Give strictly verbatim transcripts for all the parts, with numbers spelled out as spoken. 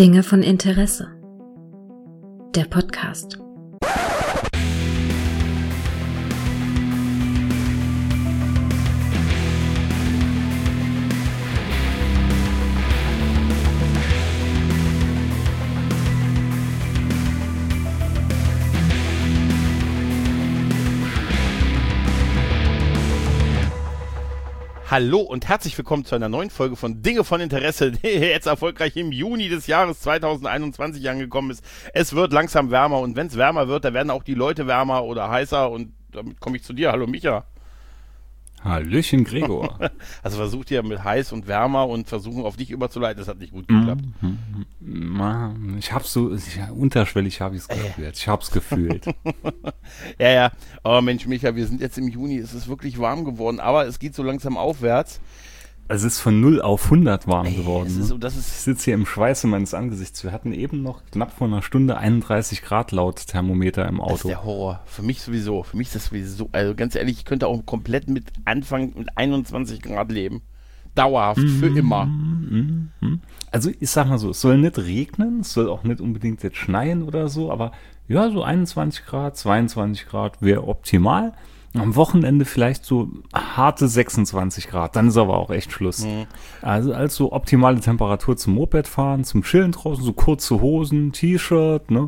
Dinge von Interesse. Der Podcast. Hallo und herzlich willkommen zu einer neuen Folge von Dinge von Interesse, die jetzt erfolgreich im Juni des Jahres zweitausendeinundzwanzig angekommen ist. Es wird langsam wärmer und wenn es wärmer wird, dann werden auch die Leute wärmer oder heißer und damit komme ich zu dir. Hallo Micha. Hallöchen Gregor. Also versucht ihr mit heiß und wärmer und versuchen auf dich überzuleiten, das hat nicht gut geklappt. Ich hab's so, ja, unterschwellig habe ich es gefühlt. Ich hab's gefühlt. Ja, ja. Aber Mensch, Micha, wir sind jetzt im Juni, es ist wirklich warm geworden, aber es geht so langsam aufwärts. Es ist von null auf hundert warm Ey, geworden. es ist, das ist, ich sitze hier im Schweiße meines Angesichts. Wir hatten eben noch knapp vor einer Stunde einunddreißig Grad laut Thermometer im Auto. Das ist der Horror. Für mich sowieso. Für mich ist das sowieso. Also ganz ehrlich, ich könnte auch komplett mit Anfang mit einundzwanzig Grad leben. Dauerhaft, mm-hmm. für immer. Mm-hmm. Also ich sag mal so, es soll nicht regnen, es soll auch nicht unbedingt jetzt schneien oder so, aber ja, so einundzwanzig Grad, zweiundzwanzig Grad wäre optimal. Am Wochenende vielleicht so harte sechsundzwanzig Grad, dann ist aber auch echt Schluss. Mhm. Also als so optimale Temperatur zum Mopedfahren, zum Chillen draußen, so kurze Hosen, T-Shirt, ne?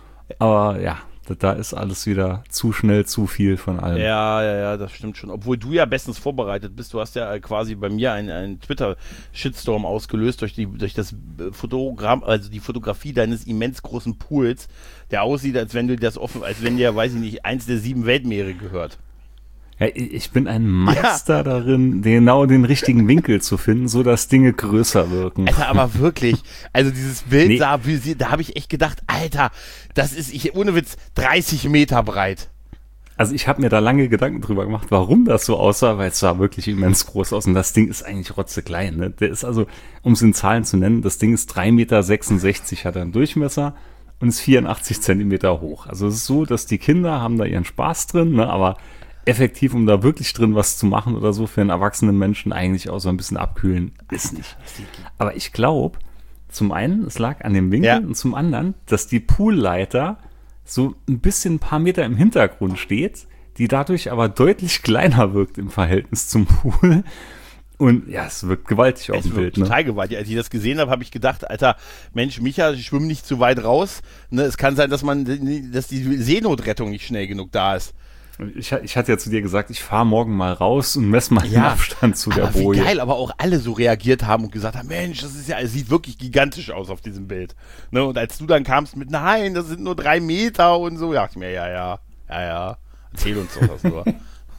Aber ja, da, da ist alles wieder zu schnell, zu viel von allem. Ja, ja, ja, das stimmt schon. Obwohl du ja bestens vorbereitet bist. Du hast ja quasi bei mir einen, einen Twitter-Shitstorm ausgelöst durch die, durch das Fotogramm, also die Fotografie deines immens großen Pools, der aussieht, als wenn du das offen, als wenn dir, weiß ich nicht, eins der sieben Weltmeere gehört. Ja, ich bin ein Meister ja. darin, genau den richtigen Winkel zu finden, so dass Dinge größer wirken. Alter, aber wirklich, also dieses Bild, nee. da, da habe ich echt gedacht, Alter, das ist, ich, ohne Witz, dreißig Meter breit. Also ich habe mir da lange Gedanken drüber gemacht, warum das so aussah, weil es sah wirklich immens groß aus und das Ding ist eigentlich rotzeklein. Ne? Der ist also, um es in Zahlen zu nennen, das Ding ist drei Meter sechsundsechzig, hat er einen Durchmesser und ist vierundachtzig Zentimeter hoch. Also es ist so, dass die Kinder haben da ihren Spaß drin, ne? Aber effektiv, um da wirklich drin was zu machen oder so, für einen erwachsenen Menschen eigentlich auch so ein bisschen abkühlen, ist nicht. Aber ich glaube, zum einen, es lag an dem Winkel ja. und zum anderen, dass die Poolleiter so ein bisschen ein paar Meter im Hintergrund steht, die dadurch aber deutlich kleiner wirkt im Verhältnis zum Pool. Und ja, es wirkt gewaltig auf dem Bild. Es wirkt total gewaltig. Als ich das gesehen habe, habe ich gedacht, Alter, Mensch, Micha, ich schwimme nicht zu weit raus. Ne, es kann sein, dass man, dass die Seenotrettung nicht schnell genug da ist. Ich, ich hatte ja zu dir gesagt, ich fahre morgen mal raus und messe mal ja, den Abstand zu der Boje. Wie geil, aber auch alle so reagiert haben und gesagt haben, Mensch, das ist ja, es sieht wirklich gigantisch aus auf diesem Bild. Ne? Und als du dann kamst mit, nein, das sind nur drei Meter und so, dachte ich mir, ja, ja, ja, ja, erzähl uns doch das nur.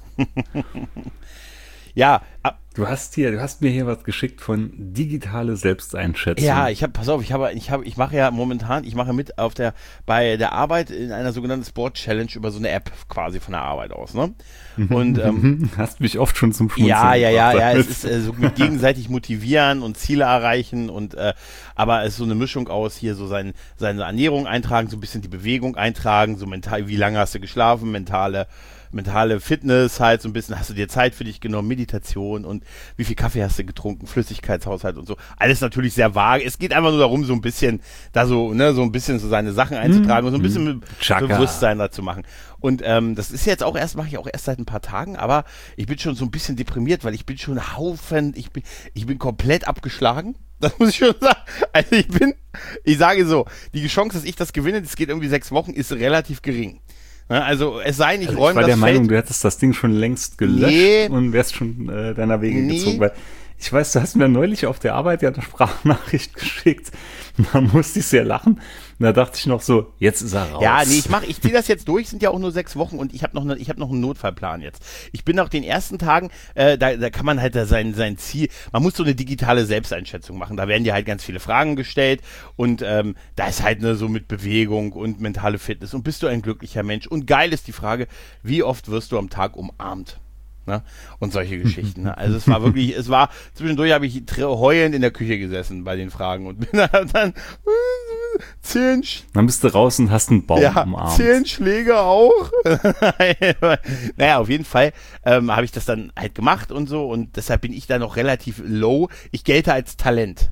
Ja, ab, Du hast hier, du hast mir hier was geschickt von digitale Selbsteinschätzung. Ja, ich habe, pass auf, ich habe, ich habe, ich mache ja momentan, ich mache mit auf der, bei der Arbeit in einer sogenannten Sport Challenge über so eine App quasi von der Arbeit aus, ne? Und ähm, hast mich oft schon zum Schmunzeln Ja, ja, ja, ja, damit. es ist äh, so mit gegenseitig motivieren und Ziele erreichen und, äh, aber es ist so eine Mischung aus hier so sein, seine Ernährung eintragen, so ein bisschen die Bewegung eintragen, so mental, wie lange hast du geschlafen, mentale mentale Fitness halt, so ein bisschen, hast du dir Zeit für dich genommen, Meditation und wie viel Kaffee hast du getrunken, Flüssigkeitshaushalt und so. Alles natürlich sehr vage. Es geht einfach nur darum, so ein bisschen, da so, ne, so ein bisschen so seine Sachen einzutragen mm, und so ein bisschen mm, Bewusstsein dazu machen. Und ähm, das ist jetzt auch erst, mache ich auch erst seit ein paar Tagen, aber ich bin schon so ein bisschen deprimiert, weil ich bin schon Haufen, ich bin, ich bin komplett abgeschlagen. Das muss ich schon sagen. Also ich bin, ich sage so, die Chance, dass ich das gewinne, das geht irgendwie sechs Wochen, ist relativ gering. Also es sei nicht, also räumen das Ich war der Feld. Meinung, du hättest das Ding schon längst gelöscht nee. und wärst schon äh, deiner Wege nee. gezogen. Weil ich weiß, du hast mir neulich auf der Arbeit ja eine Sprachnachricht geschickt. Da musste ich sehr lachen. Und da dachte ich noch so, jetzt ist er raus. Ja, nee, ich mach, ich ziehe das jetzt durch, sind ja auch nur sechs Wochen und ich habe noch, ne, ich habe noch einen Notfallplan jetzt. Ich bin nach den ersten Tagen, äh, da, da kann man halt da sein, sein Ziel, man muss so eine digitale Selbsteinschätzung machen. Da werden dir halt ganz viele Fragen gestellt und ähm, da ist halt ne, so mit Bewegung und mentale Fitness und bist du ein glücklicher Mensch? Und geil ist die Frage, wie oft wirst du am Tag umarmt? Ne? Und solche Geschichten. Ne? Also es war wirklich, es war, zwischendurch habe ich heulend in der Küche gesessen bei den Fragen und bin dann, dann zehn Dann bist du raus und hast einen Baum ja, umarmt. Zehn Schläge auch. Naja, auf jeden Fall ähm, habe ich das dann halt gemacht und so und deshalb bin ich da noch relativ low. Ich gelte als Talent.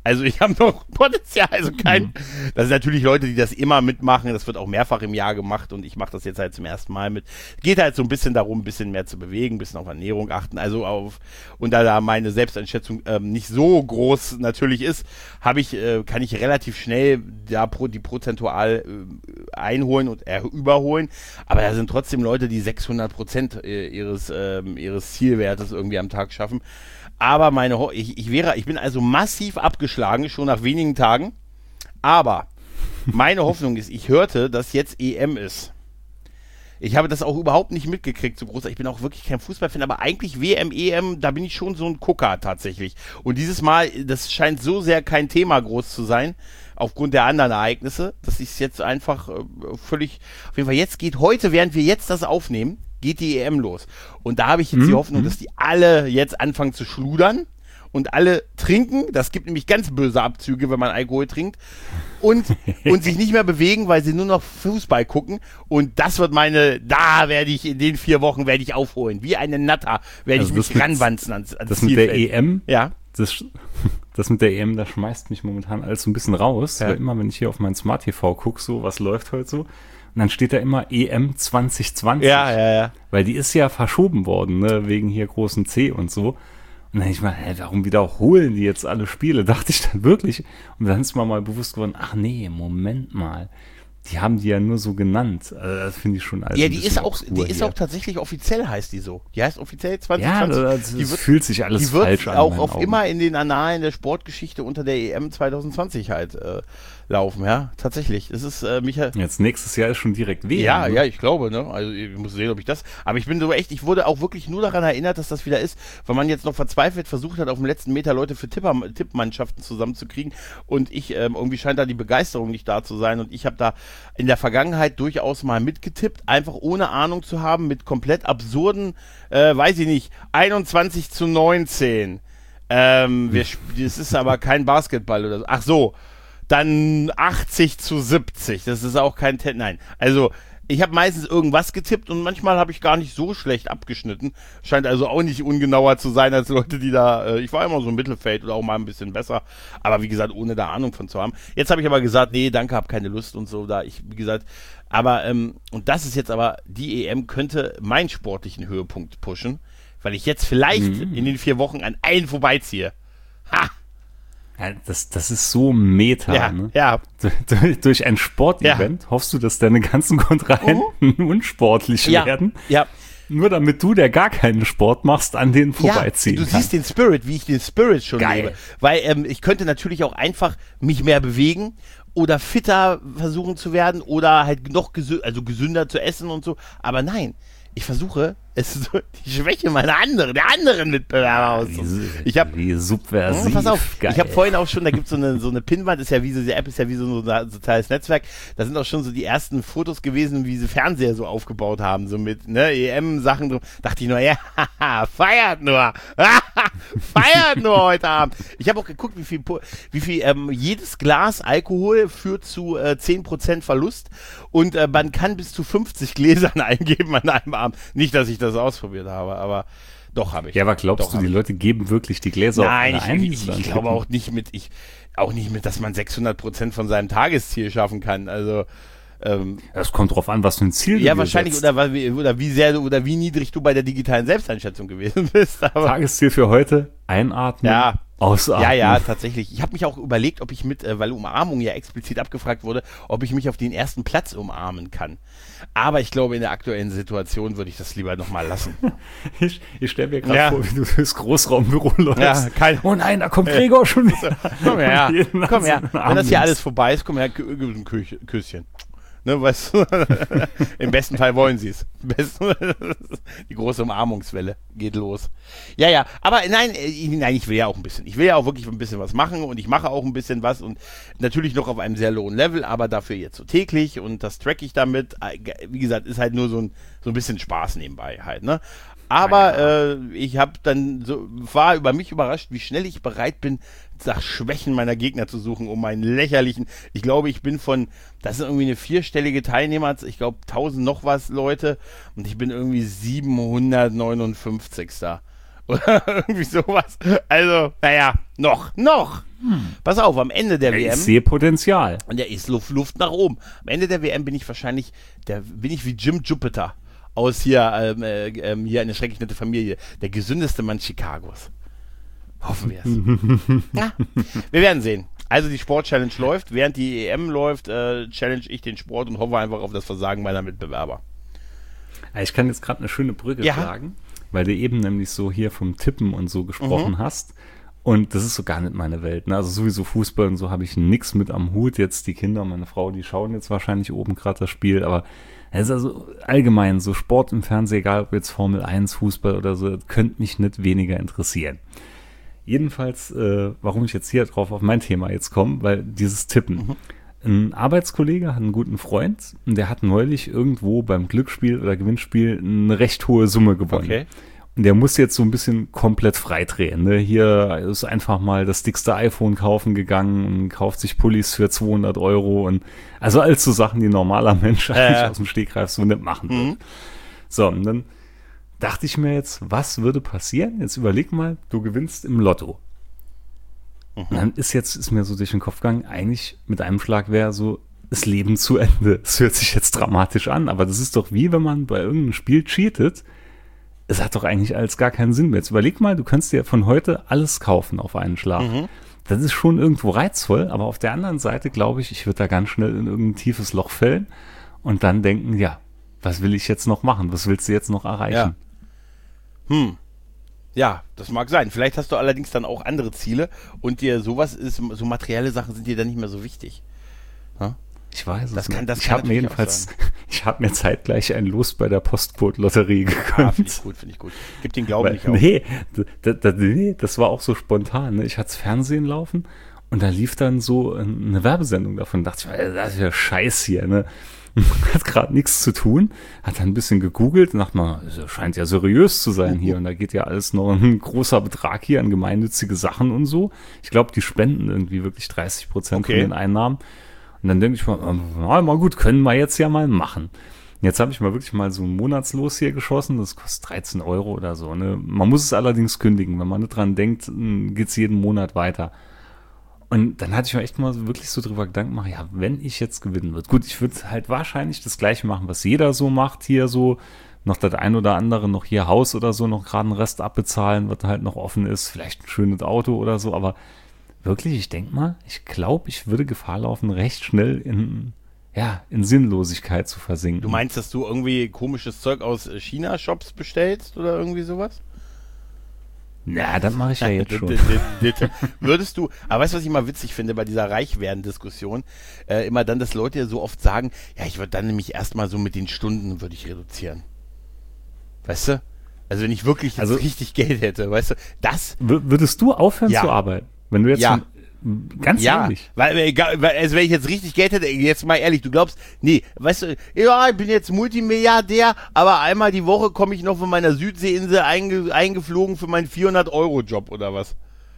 Also ich habe noch Potenzial, also kein, mhm. das sind natürlich Leute, die das immer mitmachen, das wird auch mehrfach im Jahr gemacht und ich mache das jetzt halt zum ersten Mal mit. Geht halt so ein bisschen darum, ein bisschen mehr zu bewegen, ein bisschen auf Ernährung achten, also auf, und da da meine Selbsteinschätzung ähm, nicht so groß natürlich ist, habe ich, äh, kann ich relativ schnell da pro, die prozentual äh, einholen und äh, überholen, aber da sind trotzdem Leute, die sechshundert Prozent ihres, äh, ihres Zielwertes irgendwie am Tag schaffen. Aber meine, Ho- ich, ich wäre, ich bin also massiv abgeschlagen, schon nach wenigen Tagen. Aber meine Hoffnung ist, ich hörte, dass jetzt E M ist. Ich habe das auch überhaupt nicht mitgekriegt, so groß. Ich bin auch wirklich kein Fußballfan, aber eigentlich W M, E M, da bin ich schon so ein Gucker tatsächlich. Und dieses Mal, das scheint so sehr kein Thema groß zu sein, aufgrund der anderen Ereignisse, dass ich es jetzt einfach äh, völlig, auf jeden Fall jetzt geht, heute, während wir jetzt das aufnehmen, geht die E M los. Und da habe ich jetzt mhm. die Hoffnung, dass die alle jetzt anfangen zu schludern und alle trinken. Das gibt nämlich ganz böse Abzüge, wenn man Alkohol trinkt. Und, und sich nicht mehr bewegen, weil sie nur noch Fußball gucken. Und das wird meine, da werde ich in den vier Wochen werde ich aufholen. Wie eine Natter werde also ich mich ranwanzen ans, ans Das Zielfeld. Mit der E M? Ja. Das, das mit der E M, das schmeißt mich momentan alles so ein bisschen raus. Ja. Weil immer, wenn ich hier auf mein Smart T V gucke, so, was läuft heute so, und dann steht da immer E M zwanzig zwanzig. Ja, ja, ja. Weil die ist ja verschoben worden, ne, wegen hier großen C und so. Und dann ich mal, hä, warum wiederholen die jetzt alle Spiele? Dachte ich dann wirklich. Und dann ist mir mal bewusst geworden, ach nee, Moment mal. Die haben die ja nur so genannt. Also das finde ich schon alles. Ja, die ist auch, die ist auch tatsächlich offiziell, heißt die so. Die heißt offiziell zwanzig zwanzig. Ja, das, die das wird, fühlt sich alles die wird falsch an. auch auf immer in den Annalen der Sportgeschichte unter der E M zwanzig zwanzig halt äh, laufen, ja, tatsächlich. Es ist äh, Michael. Jetzt nächstes Jahr ist schon direkt W M. Ja, ne? ja, ich glaube, ne? Also ich muss sehen, ob ich das. Aber ich bin so echt, ich wurde auch wirklich nur daran erinnert, dass das wieder ist, weil man jetzt noch verzweifelt versucht hat, auf dem letzten Meter Leute für Tipper, Tippmannschaften zusammenzukriegen. Und ich, ähm, irgendwie scheint da die Begeisterung nicht da zu sein. Und ich habe da in der Vergangenheit durchaus mal mitgetippt, einfach ohne Ahnung zu haben, mit komplett absurden, äh, weiß ich nicht, einundzwanzig zu neunzehn. Ähm, wir, das ist aber kein Basketball oder so. Ach so. Dann achtzig zu siebzig, das ist auch kein Ten, nein, also ich habe meistens irgendwas getippt und manchmal habe ich gar nicht so schlecht abgeschnitten, scheint also auch nicht ungenauer zu sein als Leute, die da, äh, ich war immer so im Mittelfeld oder auch mal ein bisschen besser, aber wie gesagt, ohne da Ahnung von zu haben. Jetzt habe ich aber gesagt, nee, danke, habe keine Lust und so, da ich, wie gesagt, aber, ähm, und das ist jetzt aber, die E M könnte meinen sportlichen Höhepunkt pushen, weil ich jetzt vielleicht mhm. in den vier Wochen an allen vorbeiziehe. Ha! Ja, das, das ist so meta, ja, ne? Ja. Durch, durch ein Sportevent ja. hoffst du, dass deine ganzen Kontrahenten uh. unsportlich ja. werden. Ja. Nur damit du, der gar keinen Sport machst, an denen vorbeiziehen ja, du kann. siehst den Spirit, wie ich den Spirit schon Geil. lebe. Weil ähm, ich könnte natürlich auch einfach mich mehr bewegen oder fitter versuchen zu werden oder halt noch gesü- also gesünder zu essen und so. Aber nein, ich versuche, es ist so die Schwäche meiner anderen, der anderen Mitbewerber aus. Ich habe wie subversiv. Pass auf, Geil. ich habe vorhin auch schon, da gibt es so eine so eine Pinnwand, ist ja wie so, die App ist ja wie so ein soziales Netzwerk. Da sind auch schon so die ersten Fotos gewesen, wie sie Fernseher so aufgebaut haben, so mit ne E M-Sachen drum. Dachte ich nur, ja, feiert nur, feiert nur heute Abend. Ich habe auch geguckt, wie viel, wie viel ähm, jedes Glas Alkohol führt zu äh, zehn Prozent Verlust und äh, man kann bis zu fünfzig Gläsern eingeben an einem Abend. Nicht, dass ich das ausprobiert habe, aber doch habe ich. Ja, aber glaubst doch du, die ich. Leute geben wirklich die Gläser Nein, auf ich, ein? ich, ich glaube auch nicht mit, ich, auch nicht mit, dass man sechshundert Prozent von seinem Tagesziel schaffen kann. Also, ähm, das kommt drauf an, was für ein Ziel du ja, wahrscheinlich, setzt. oder, oder wie sehr du, oder wie niedrig du bei der digitalen Selbsteinschätzung gewesen bist. Aber Tagesziel für heute, einatmen, ja. ausatmen. Ja, ja, tatsächlich. Ich habe mich auch überlegt, ob ich mit, äh, weil Umarmung ja explizit abgefragt wurde, ob ich mich auf den ersten Platz umarmen kann. Aber ich glaube, in der aktuellen Situation würde ich das lieber nochmal lassen. Ich, ich stelle mir gerade ja. vor, wie du durchs Großraumbüro läufst. Ja, kein, oh nein, da kommt Gregor schon wieder. Komm her, komm her. Wenn das hier alles vorbei ist, komm her, ein Küsschen. Ne, weißt du? Im besten Fall wollen sie es. Die große Umarmungswelle geht los. Ja, ja, aber nein, nein, ich will ja auch ein bisschen. Ich will ja auch wirklich ein bisschen was machen und ich mache auch ein bisschen was und natürlich noch auf einem sehr lowen Level, aber dafür jetzt so täglich und das track ich damit. Wie gesagt, ist halt nur so ein, so ein bisschen Spaß nebenbei halt, ne? Aber äh, ich habe dann so, war über mich überrascht, wie schnell ich bereit bin, nach Schwächen meiner Gegner zu suchen, um meinen lächerlichen, ich glaube, ich bin von, das ist irgendwie eine vierstellige Teilnehmer, ich glaube tausend noch was Leute und ich bin irgendwie siebenhundertneunundfünfzig. Oder irgendwie sowas. Also, naja, noch, noch. Hm. Pass auf, am Ende der ja, W M. Ich sehe Potenzial. Und da ist Luft, Luft nach oben. Am Ende der W M bin ich wahrscheinlich, der, bin ich wie Jim Jupiter aus hier, ähm, äh, hier eine schrecklich nette Familie. Der gesündeste Mann Chicagos. Hoffen wir es. Ja, wir werden sehen. Also die Sport-Challenge läuft. Während die E M läuft, äh, challenge ich den Sport und hoffe einfach auf das Versagen meiner Mitbewerber. Ich kann jetzt gerade eine schöne Brücke ja. schlagen, weil du eben nämlich so hier vom Tippen und so gesprochen mhm. hast. Und das ist so gar nicht meine Welt. Ne? Also sowieso Fußball und so habe ich nichts mit am Hut. Jetzt die Kinder, meine Frau, die schauen jetzt wahrscheinlich oben gerade das Spiel. Aber es ist also allgemein so Sport im Fernsehen, egal ob jetzt Formel eins, Fußball oder so, könnte mich nicht weniger interessieren. Jedenfalls, äh, warum ich jetzt hier drauf auf mein Thema jetzt komme, weil dieses Tippen. Mhm. Ein Arbeitskollege hat einen guten Freund und der hat neulich irgendwo beim Glücksspiel oder Gewinnspiel eine recht hohe Summe gewonnen. Okay. Und der muss jetzt so ein bisschen komplett freidrehen. Ne? Hier ist einfach mal das dickste iPhone kaufen gegangen und kauft sich Pullis für zweihundert Euro. Und also alles so Sachen, die ein normaler Mensch eigentlich äh. aus dem Stegreif so nicht machen würde. Mhm. So, und dann dachte ich mir jetzt, was würde passieren? Jetzt überleg mal, du gewinnst im Lotto. Mhm. Und dann ist jetzt, ist mir so durch den Kopf gegangen, eigentlich mit einem Schlag wäre so das Leben zu Ende. Es hört sich jetzt dramatisch an, aber das ist doch wie, wenn man bei irgendeinem Spiel cheatet. Es hat doch eigentlich alles gar keinen Sinn mehr. Jetzt überleg mal, du könntest dir von heute alles kaufen auf einen Schlag. Mhm. Das ist schon irgendwo reizvoll, aber auf der anderen Seite glaube ich, ich würde da ganz schnell in irgendein tiefes Loch fällen und dann denken, ja, was will ich jetzt noch machen? Was willst du jetzt noch erreichen? Ja. Hm. Ja, das mag sein. Vielleicht hast du allerdings dann auch andere Ziele und dir sowas ist, so materielle Sachen sind dir dann nicht mehr so wichtig. Ja? Ich weiß es das nicht. Kann, das ich kann habe mir jedenfalls, ich habe mir zeitgleich ein Los bei der Postcode-Lotterie gegönnt. Ah, finde ich gut, finde ich gut. Gib den Glauben Weil, nicht auf. Nee, da, da, nee, das war auch so spontan. Ne? Ich hatte das Fernsehen laufen und da lief dann so eine Werbesendung davon. Da dachte ich, das ist ja Scheiß hier, ne? Hat gerade nichts zu tun, hat dann ein bisschen gegoogelt und dachte mal, das scheint ja seriös zu sein hier und da geht ja alles noch ein großer Betrag hier an gemeinnützige Sachen und so. Ich glaube, die spenden irgendwie wirklich dreißig Prozent okay. von den Einnahmen und dann denke ich mal, na, mal gut, können wir jetzt ja mal machen. Jetzt habe ich mal wirklich mal so ein Monatslos hier geschossen, das kostet dreizehn Euro oder so. Ne? Man muss es allerdings kündigen, wenn man nicht dran denkt, geht es jeden Monat weiter. Und dann hatte ich mir echt mal wirklich so drüber Gedanken gemacht, ja, wenn ich jetzt gewinnen würde. Gut, ich würde halt wahrscheinlich das Gleiche machen, was jeder so macht, hier so, noch das ein oder andere, noch hier Haus oder so, noch gerade einen Rest abbezahlen, was halt noch offen ist, vielleicht ein schönes Auto oder so, aber wirklich, ich denke mal, ich glaube, ich würde Gefahr laufen, recht schnell in, ja, in Sinnlosigkeit zu versinken. Du meinst, dass du irgendwie komisches Zeug aus China-Shops bestellst oder irgendwie sowas? Na, das mache ich ja jetzt schon. Würdest du, aber weißt du, was ich immer witzig finde bei dieser Reichwerden-Diskussion? Äh, immer dann, dass Leute ja so oft sagen, ja, ich würde dann nämlich erstmal so mit den Stunden würde ich reduzieren. Weißt du? Also wenn ich wirklich also, richtig Geld hätte, weißt du, das... Würdest du aufhören ja. zu arbeiten? Wenn du jetzt ja. schon, ganz ja, ehrlich. Weil, weil, also wenn ich jetzt richtig Geld hätte, jetzt mal ehrlich, du glaubst, nee, weißt du, ja, ich bin jetzt Multimilliardär, aber einmal die Woche komme ich noch von meiner Südseeinsel einge, eingeflogen für meinen vierhundert-Euro-Job oder was?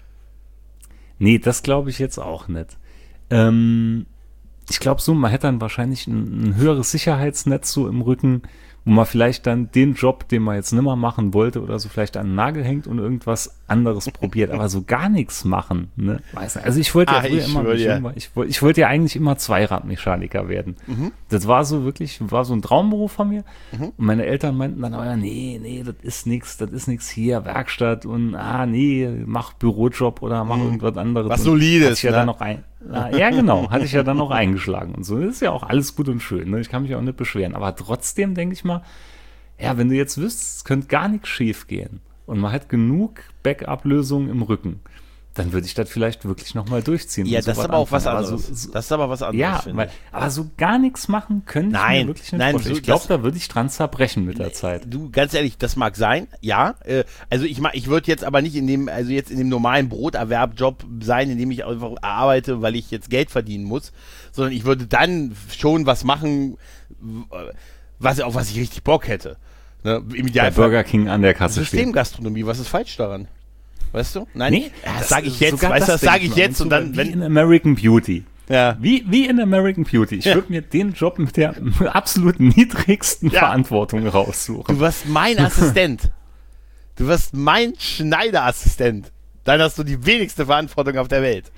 Nee, das glaube ich jetzt auch nicht. Ähm, ich glaube so, man hätte dann wahrscheinlich ein, ein höheres Sicherheitsnetz so im Rücken, wo man vielleicht dann den Job, den man jetzt nimmer machen wollte oder so, vielleicht an den Nagel hängt und irgendwas anderes probiert, aber so gar nichts machen, ne? Weiß nicht. Also ich wollte ja Ach, früher ich immer, ja. immer ich, ich wollte ja eigentlich immer Zweiradmechaniker werden. Mhm. Das war so wirklich, war so ein Traumberuf von mir. Mhm. Und meine Eltern meinten dann, oh ja, nee, nee, das ist nix, das ist nix hier, Werkstatt und ah, nee, mach Bürojob oder mach mhm. irgendwas anderes. Was Solides, ich ja ne? dann noch ein, ja, genau, hatte ich ja dann noch eingeschlagen und so. Das ist ja auch alles gut und schön, ne? Ich kann mich auch nicht beschweren. Aber trotzdem denke ich mal, ja, wenn du jetzt wüsstest, es könnte gar nichts schief gehen und man hat genug Backup-Lösungen im Rücken, dann würde ich das vielleicht wirklich nochmal durchziehen. Ja, das ist aber auch was anderes. So, so, das ist aber was anderes, ja, finde weil, ich. aber so gar nichts machen können nein, ich mir wirklich nicht nein, vorstellen. so, Ich glaube, da würde ich dran zerbrechen mit der Zeit. Du, ganz ehrlich, das mag sein, ja. Äh, also ich ich würde jetzt aber nicht in dem, also jetzt in dem normalen Broterwerbjob sein, in dem ich einfach arbeite, weil ich jetzt Geld verdienen muss, sondern ich würde dann schon was machen, was, auf was ich richtig Bock hätte. Ne? Im Idealfall Burger King an der Kasse steht. Systemgastronomie, was ist falsch daran? Weißt du? Nein, nee, ja, das sage ich jetzt, weißt du, das sage ich jetzt und dann, wie wenn... in American Beauty. Ja. Wie, wie in American Beauty. Ich ja. würde mir den Job mit der absolut niedrigsten ja. Verantwortung raussuchen. Du warst mein Assistent. Du wirst mein Schneiderassistent. Dann hast du die wenigste Verantwortung auf der Welt.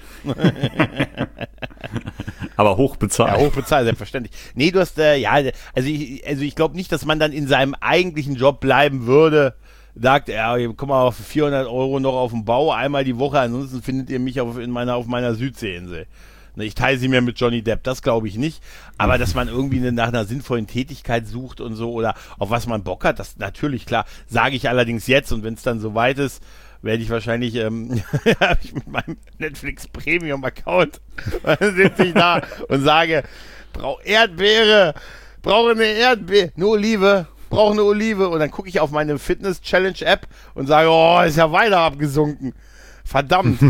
Aber hochbezahlt. Ja, hochbezahlt, selbstverständlich. Nee, du hast, äh, ja, also ich, also ich glaube nicht, dass man dann in seinem eigentlichen Job bleiben würde. Sagt, ja, komm mal auf vierhundert Euro noch auf den Bau, einmal die Woche, ansonsten findet ihr mich auf, in meiner, auf meiner Südseeinsel. Ne, ich teile sie mir mit Johnny Depp, das glaube ich nicht. Aber dass man irgendwie eine, nach einer sinnvollen Tätigkeit sucht und so oder auf was man Bock hat, das natürlich, klar, sage ich allerdings jetzt und wenn es dann soweit ist, werde ich wahrscheinlich, ähm, habe ich mit meinem Netflix Premium Account, dann sitze ich da und sage, brauche Erdbeere, brauche eine Erdbeere, eine Olive, brauche eine Olive und dann gucke ich auf meine Fitness Challenge App und sage, oh, ist ja weiter abgesunken. Verdammt.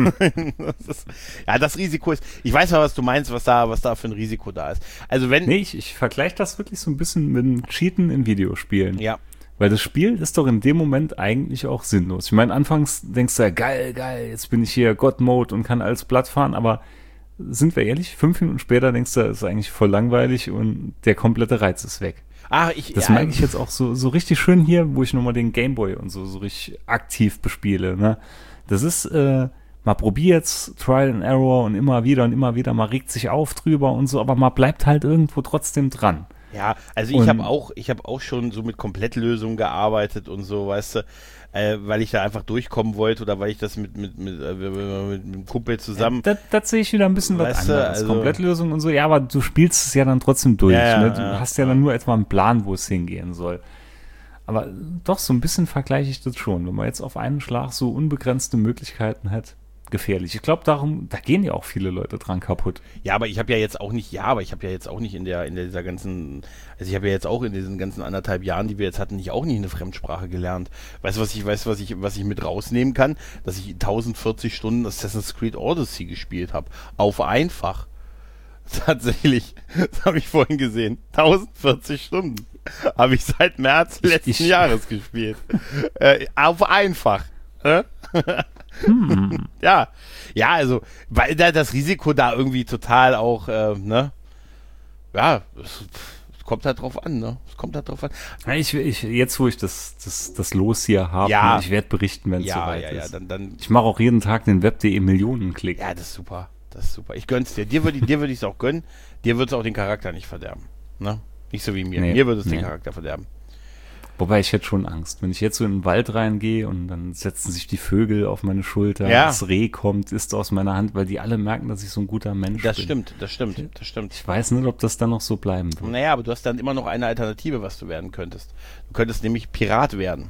das ist, ja, das Risiko ist, ich weiß ja, was du meinst, was da, was da für ein Risiko da ist. Also wenn. Nee, ich, ich vergleiche das wirklich so ein bisschen mit dem Cheaten in Videospielen. Ja. Weil das Spiel ist doch in dem Moment eigentlich auch sinnlos. Ich meine, anfangs denkst du ja, geil, geil, jetzt bin ich hier God-Mode und kann alles platt fahren, aber sind wir ehrlich, fünf Minuten später denkst du, das ist eigentlich voll langweilig und der komplette Reiz ist weg. Ach, ich, das ja, merke ich jetzt auch so, so richtig schön hier, wo ich nochmal den Gameboy und so, so richtig aktiv bespiele, ne? Das ist, äh, man probiert's, Trial and Error und immer wieder und immer wieder, man regt sich auf drüber und so, aber man bleibt halt irgendwo trotzdem dran. Ja, also ich habe auch, ich habe auch schon so mit Komplettlösungen gearbeitet und so, weißt du, äh, weil ich da einfach durchkommen wollte oder weil ich das mit mit mit, äh, mit, mit einem Kumpel zusammen. Ja, das, das sehe ich wieder ein bisschen was Weißt du, anderes. also- Komplettlösung und so, ja, aber du spielst es ja dann trotzdem durch. Ja, ja, ne? Du ja, hast ja, ja. dann nur etwa einen Plan, wo es hingehen soll. Aber doch, so ein bisschen vergleiche ich das schon. Wenn man jetzt auf einen Schlag so unbegrenzte Möglichkeiten hat, gefährlich. Ich glaube, darum, da gehen ja auch viele Leute dran kaputt. Ja, aber ich habe ja jetzt auch nicht, ja, aber ich habe ja jetzt auch nicht in der, in dieser ganzen, also ich habe ja jetzt auch in diesen ganzen anderthalb Jahren, die wir jetzt hatten, nicht auch nicht eine Fremdsprache gelernt. Weißt du, was ich, weißt du, was ich, was ich mit rausnehmen kann? Dass ich tausendvierzig Stunden Assassin's Creed Odyssey gespielt habe. Auf einfach. Tatsächlich. Das habe ich vorhin gesehen. tausendvierzig Stunden. Habe ich seit März letzten ich- Jahres gespielt. Äh, auf einfach. Äh? Hm. Ja, ja, also, weil da das Risiko da irgendwie total auch, äh, ne, ja, es, es kommt halt drauf an, ne, es kommt halt drauf an. Ja, Ich, ich, jetzt, wo ich das, das, das Los hier habe, Ja. ich werde berichten, wenn es Ja, soweit ja, ja, ist. dann, dann, Ich mache auch jeden Tag den web punkt de Millionenklick. ja, das ist super, das ist super. Ich gönn's dir, dir würde ich, dir würde ich es auch gönnen, dir würde es auch den Charakter nicht verderben, ne, nicht so wie mir, Nee, mir würde es nee. den Charakter verderben. Wobei ich hätte schon Angst. Wenn ich jetzt so in den Wald reingehe und dann setzen sich die Vögel auf meine Schulter, Ja. das Reh kommt, isst aus meiner Hand, weil die alle merken, dass ich so ein guter Mensch Das bin. stimmt, das stimmt, das stimmt. Ich weiß nicht, ob das dann noch so bleiben wird. Naja, aber du hast dann immer noch eine Alternative, was du werden könntest. Du könntest nämlich Pirat werden.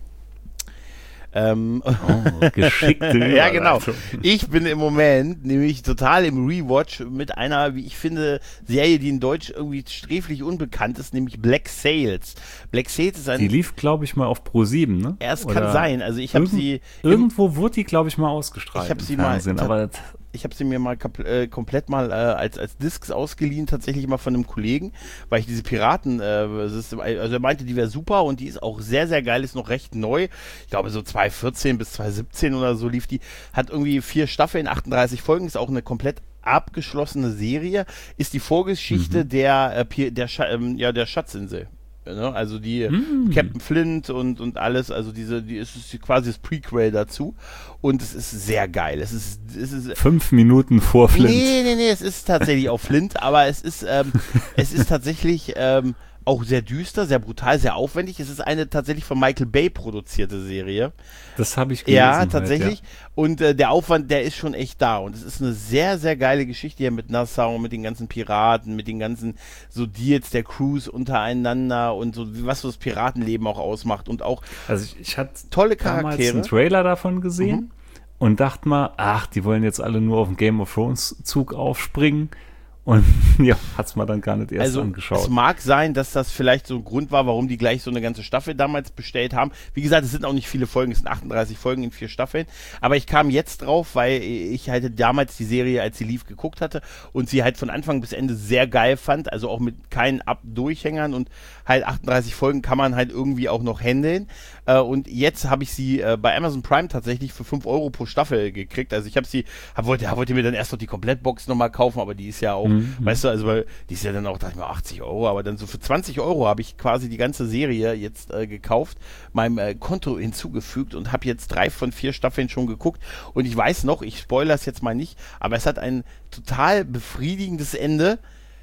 Ähm, Oh, geschickte ja, genau. Überleitung. Ich bin im Moment nämlich total im Rewatch mit einer, wie ich finde, Serie, die in Deutsch irgendwie sträflich unbekannt ist, nämlich Black Sails. Black Sails ist Die ein... lief, glaube ich, mal auf Pro sieben, ne? Ja, es Oder kann sein. Also ich habe irgend- sie... im- Irgendwo wurde die, glaube ich, mal ausgestrahlt Ich hab im sie mal- Fernsehen, ta- aber das- Ich habe sie mir mal kompl- äh, komplett mal äh, als, als Discs ausgeliehen, tatsächlich mal von einem Kollegen, weil ich diese Piraten, äh, System, also er meinte, die wäre super und die ist auch sehr, sehr geil, ist noch recht neu. Ich glaube so zwanzig vierzehn bis zwanzig siebzehn oder so lief die, hat irgendwie vier Staffeln, achtunddreißig Folgen, ist auch eine komplett abgeschlossene Serie, ist die Vorgeschichte Mhm. der, äh, Pi- der, Scha- ähm, ja, der Schatzinsel. Ne? Also die Mhm. Captain Flint und, und alles, also diese, die ist, ist quasi das Prequel dazu und es ist sehr geil. Es ist, es ist fünf Minuten vor Flint. Nee, nee, nee, es ist tatsächlich auch Flint, aber es ist, ähm, es ist tatsächlich ähm, auch sehr düster, sehr brutal, sehr aufwendig. Es ist eine tatsächlich von Michael Bay produzierte Serie. Das habe ich gelesen. Ja, halt, tatsächlich. Und äh, der Aufwand, der ist schon echt da. Und es ist eine sehr, sehr geile Geschichte hier mit Nassau, mit den ganzen Piraten, mit den ganzen so Deals der Crews untereinander und so, was so das Piratenleben auch ausmacht. Und auch Ja. Also ich, ich hatte tolle damals Charaktere. einen Trailer davon gesehen Mhm. und dachte mal, ach, die wollen jetzt alle nur auf den Game of Thrones Zug aufspringen. Und ja, hat's mal dann gar nicht erst Also angeschaut. es mag sein, dass das vielleicht so ein Grund war, warum die gleich so eine ganze Staffel damals bestellt haben. Wie gesagt, es sind auch nicht viele Folgen, es sind achtunddreißig Folgen in vier Staffeln. Aber ich kam jetzt drauf, weil ich halt damals die Serie, als sie lief, geguckt hatte und sie halt von Anfang bis Ende sehr geil fand. Also auch mit keinen Ab-Durchhängern und halt achtunddreißig Folgen kann man halt irgendwie auch noch handeln. Äh, und jetzt habe ich sie äh, bei Amazon Prime tatsächlich für fünf Euro pro Staffel gekriegt. Also ich habe sie, hab, wollte, wollte mir dann erst noch die Komplettbox nochmal kaufen, aber die ist ja auch Mhm. Mhm. Weißt du, also weil die ist ja dann auch, dachte ich mal, achtzig Euro, aber dann so für zwanzig Euro habe ich quasi die ganze Serie jetzt äh, gekauft, meinem äh, Konto hinzugefügt und habe jetzt drei von vier Staffeln schon geguckt und ich weiß noch, ich spoilere es jetzt mal nicht, aber es hat ein total befriedigendes Ende,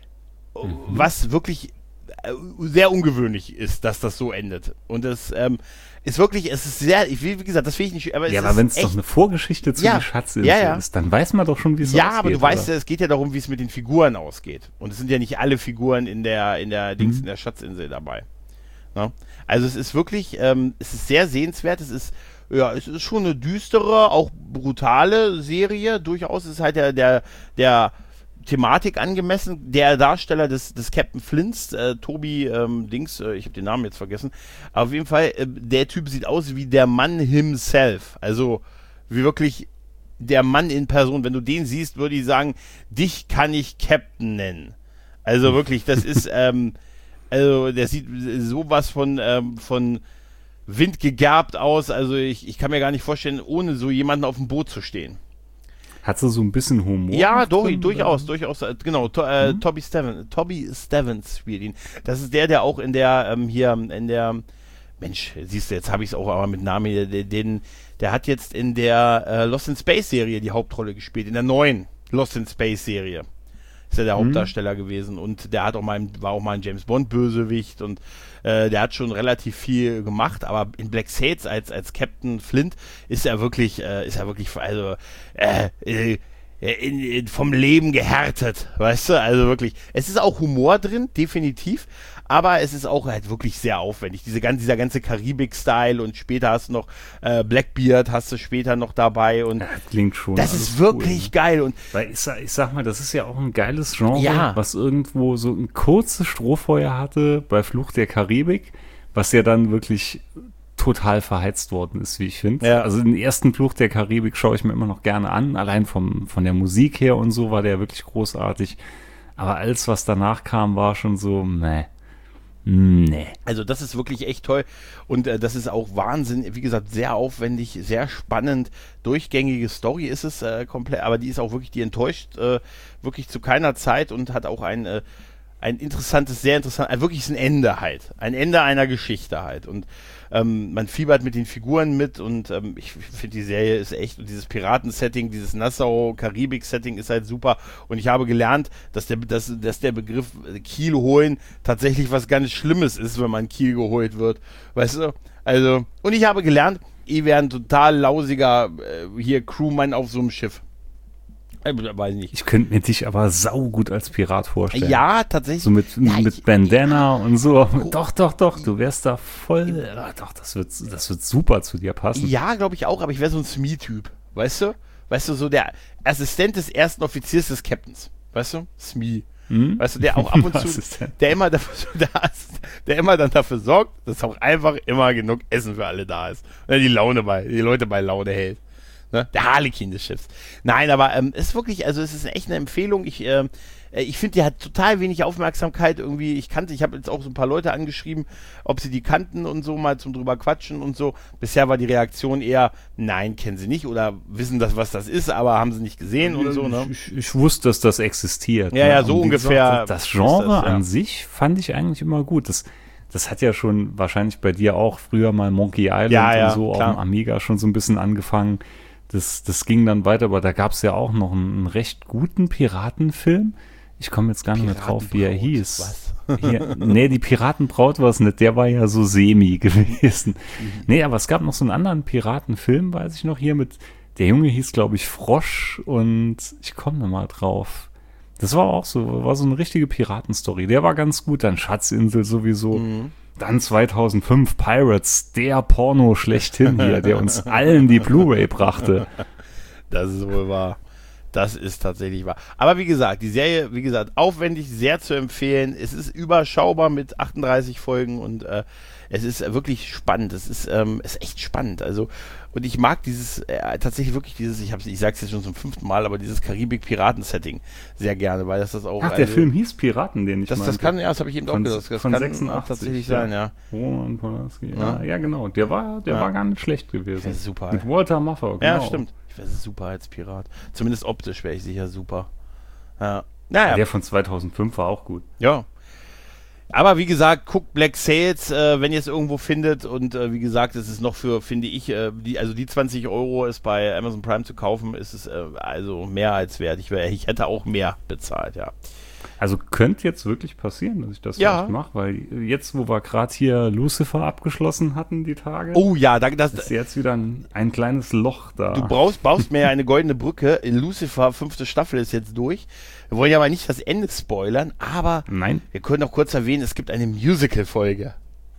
mhm. was wirklich äh, sehr ungewöhnlich ist, dass das so endet. Und das ähm, ist wirklich, es ist sehr, ich, wie gesagt, das will ich nicht, aber es ja, ist aber wenn es echt, doch eine Vorgeschichte zu ja, die Schatzinsel ja, ja. ist, dann weiß man doch schon, wie es ja, ausgeht. Ja, aber du oder? weißt ja, es geht ja darum, wie es mit den Figuren ausgeht. Und es sind ja nicht alle Figuren in der, in der Dings, mhm. in der Schatzinsel dabei. Ne? Also es ist wirklich, ähm, es ist sehr sehenswert, es ist, ja, es ist schon eine düstere, auch brutale Serie, durchaus ist halt der, der, der Thematik angemessen. Der Darsteller des, des Captain Flints, äh, Toby ähm, Dings, äh, ich habe den Namen jetzt vergessen, aber auf jeden Fall, äh, der Typ sieht aus wie der Mann himself. Also wie wirklich der Mann in Person. Wenn du den siehst, würde ich sagen, dich kann ich Captain nennen. Also wirklich, das ist, ähm, also der sieht sowas von, ähm, von Wind gegerbt aus. Also ich, ich kann mir gar nicht vorstellen, ohne so jemanden auf dem Boot zu stehen. Hat sie so ein bisschen Humor? Ja, do, drin, durchaus, oder? durchaus. Äh, genau, to, äh, mhm. Toby Steven, Toby Stevens spielt ihn. Das ist der, der auch in der, ähm, hier, in der, Mensch, siehst du, jetzt habe ich es auch aber mit Namen hier, den, den, der hat jetzt in der äh, Lost in Space Serie die Hauptrolle gespielt, in der neuen Lost in Space Serie. Ist ja der mhm. Hauptdarsteller gewesen und der hat auch mal, ein, war auch mal ein James Bond Bösewicht und äh, der hat schon relativ viel gemacht, aber in Black Sails als als Captain Flint ist er wirklich, äh, ist er wirklich, also äh, äh, in, in, vom Leben gehärtet, weißt du, also wirklich. Es ist auch Humor drin, definitiv, aber es ist auch halt wirklich sehr aufwendig. Diese ganze, dieser ganze Karibik-Style und später hast du noch äh, Blackbeard, hast du später noch dabei und ja, klingt schon. Das ist wirklich cool, geil und weil ich sag, ich sag mal, das ist ja auch ein geiles Genre, ja. was irgendwo so ein kurzes Strohfeuer hatte bei Flucht der Karibik, was ja dann wirklich total verheizt worden ist, wie ich finde. Ja. Also den ersten Fluch der Karibik schaue ich mir immer noch gerne an, allein vom, von der Musik her und so war der wirklich großartig. Aber alles, was danach kam, war schon so, meh. Nee. Also das ist wirklich echt toll und äh, das ist auch Wahnsinn, wie gesagt, sehr aufwendig, sehr spannend, durchgängige Story ist es äh, komplett, aber die ist auch wirklich, die enttäuscht äh, wirklich zu keiner Zeit und hat auch ein äh, ein interessantes, sehr interessantes, äh, wirklich ein Ende halt, ein Ende einer Geschichte halt und ähm, man fiebert mit den Figuren mit und ähm, ich finde die Serie ist echt und dieses Piraten-Setting, dieses Nassau-Karibik-Setting ist halt super und ich habe gelernt, dass der, dass, dass der Begriff Kiel holen tatsächlich was ganz Schlimmes ist, wenn man Kiel geholt wird, weißt du, also und ich habe gelernt, ich wäre ein total lausiger äh, hier Crewmann auf so einem Schiff. Weiß nicht. Ich könnte mir dich aber saugut als Pirat vorstellen. Ja, tatsächlich. So mit, ja, mit ich, Bandana ja. und so. Doch, doch, doch. Du wärst da voll. Ja, doch, das wird, das wird super zu dir passen. Ja, glaube ich auch, aber ich wäre so ein Smee-Typ. Weißt du? Weißt du, so der Assistent des ersten Offiziers des Captains. Weißt du? Smee. Hm? Weißt du, der auch ab und zu, der immer, dafür, der immer dann dafür sorgt, dass auch einfach immer genug Essen für alle da ist. Und die Laune bei, die Leute bei Laune hält. Ne? Der Harlekin des Schiffs. Nein, aber ähm, es ist wirklich, also es ist echt eine Empfehlung. Ich, äh, ich finde, die hat total wenig Aufmerksamkeit irgendwie. Ich kannte, ich habe jetzt auch so ein paar Leute angeschrieben, ob sie die kannten und so mal zum drüber quatschen und so. Bisher war die Reaktion eher, nein, kennen sie nicht oder wissen das, was das ist, aber haben sie nicht gesehen und so. Ne? Ich, ich wusste, dass das existiert. Ja, ne? ja, so und ungefähr. Gesagt, das Genre das, ja. an sich fand ich eigentlich immer gut. Das Das hat ja schon wahrscheinlich bei dir auch früher mal Monkey Island ja, ja, und so klar. auf dem Amiga schon so ein bisschen angefangen. Das, das ging dann weiter, aber da gab es ja auch noch einen, einen recht guten Piratenfilm. Ich komme jetzt gar nicht mehr drauf, wie er hieß. Was? Hier, nee, die Piratenbraut war es nicht, der war ja so semi gewesen. Mhm. Nee, aber es gab noch so einen anderen Piratenfilm, weiß ich noch, hier mit, der Junge hieß, glaube ich, Frosch und ich komme da mal drauf. Das war auch so, war so eine richtige Piratenstory. Der war ganz gut, dann Schatzinsel sowieso. Mhm. Dann zweitausendfünf Pirates, der Porno schlechthin hier, der uns allen die Blu-ray brachte. Das ist wohl wahr. Das ist tatsächlich wahr. Aber wie gesagt, die Serie, wie gesagt, aufwendig, sehr zu empfehlen. Es ist überschaubar mit achtunddreißig Folgen und äh, es ist wirklich spannend. Es ist, ähm, ist echt spannend. Also, und ich mag dieses, äh, tatsächlich wirklich dieses, ich, hab's, ich sag's jetzt schon zum fünften Mal, aber dieses Karibik-Piraten-Setting sehr gerne, weil das das auch. Ach, der also, Film hieß Piraten, den ich das, das kann, ja, das habe ich eben auch gesagt. Das von kann sechsundachtzig, tatsächlich ja. sein, ja. Roman Polanski, ja. ja, ja, genau. Der war, der ja. war gar nicht schlecht gewesen. Das ist super. Mit Walter Matthau, genau. Ja, stimmt. Ich wäre super als Pirat. Zumindest optisch wäre ich sicher super. Ja. Naja. Der von zweitausendfünf war auch gut. Ja. Aber wie gesagt, guckt Black Sails, äh, wenn ihr es irgendwo findet. Und äh, wie gesagt, es ist noch für, finde ich, äh, die, also die zwanzig Euro ist bei Amazon Prime zu kaufen, ist es äh, also mehr als wert. Ich, wär, ich hätte auch mehr bezahlt, ja. Also könnte jetzt wirklich passieren, dass ich das Ja. vielleicht mache, weil jetzt, wo wir gerade hier Lucifer abgeschlossen hatten, die Tage, Oh ja, da, das, ist jetzt wieder ein, ein kleines Loch da. du brauchst, baust mir ja eine goldene Brücke. Lucifer, fünfte Staffel ist jetzt durch. Wir wollen ja mal nicht das Ende spoilern, aber Nein. wir können noch kurz erwähnen, es gibt eine Musical-Folge.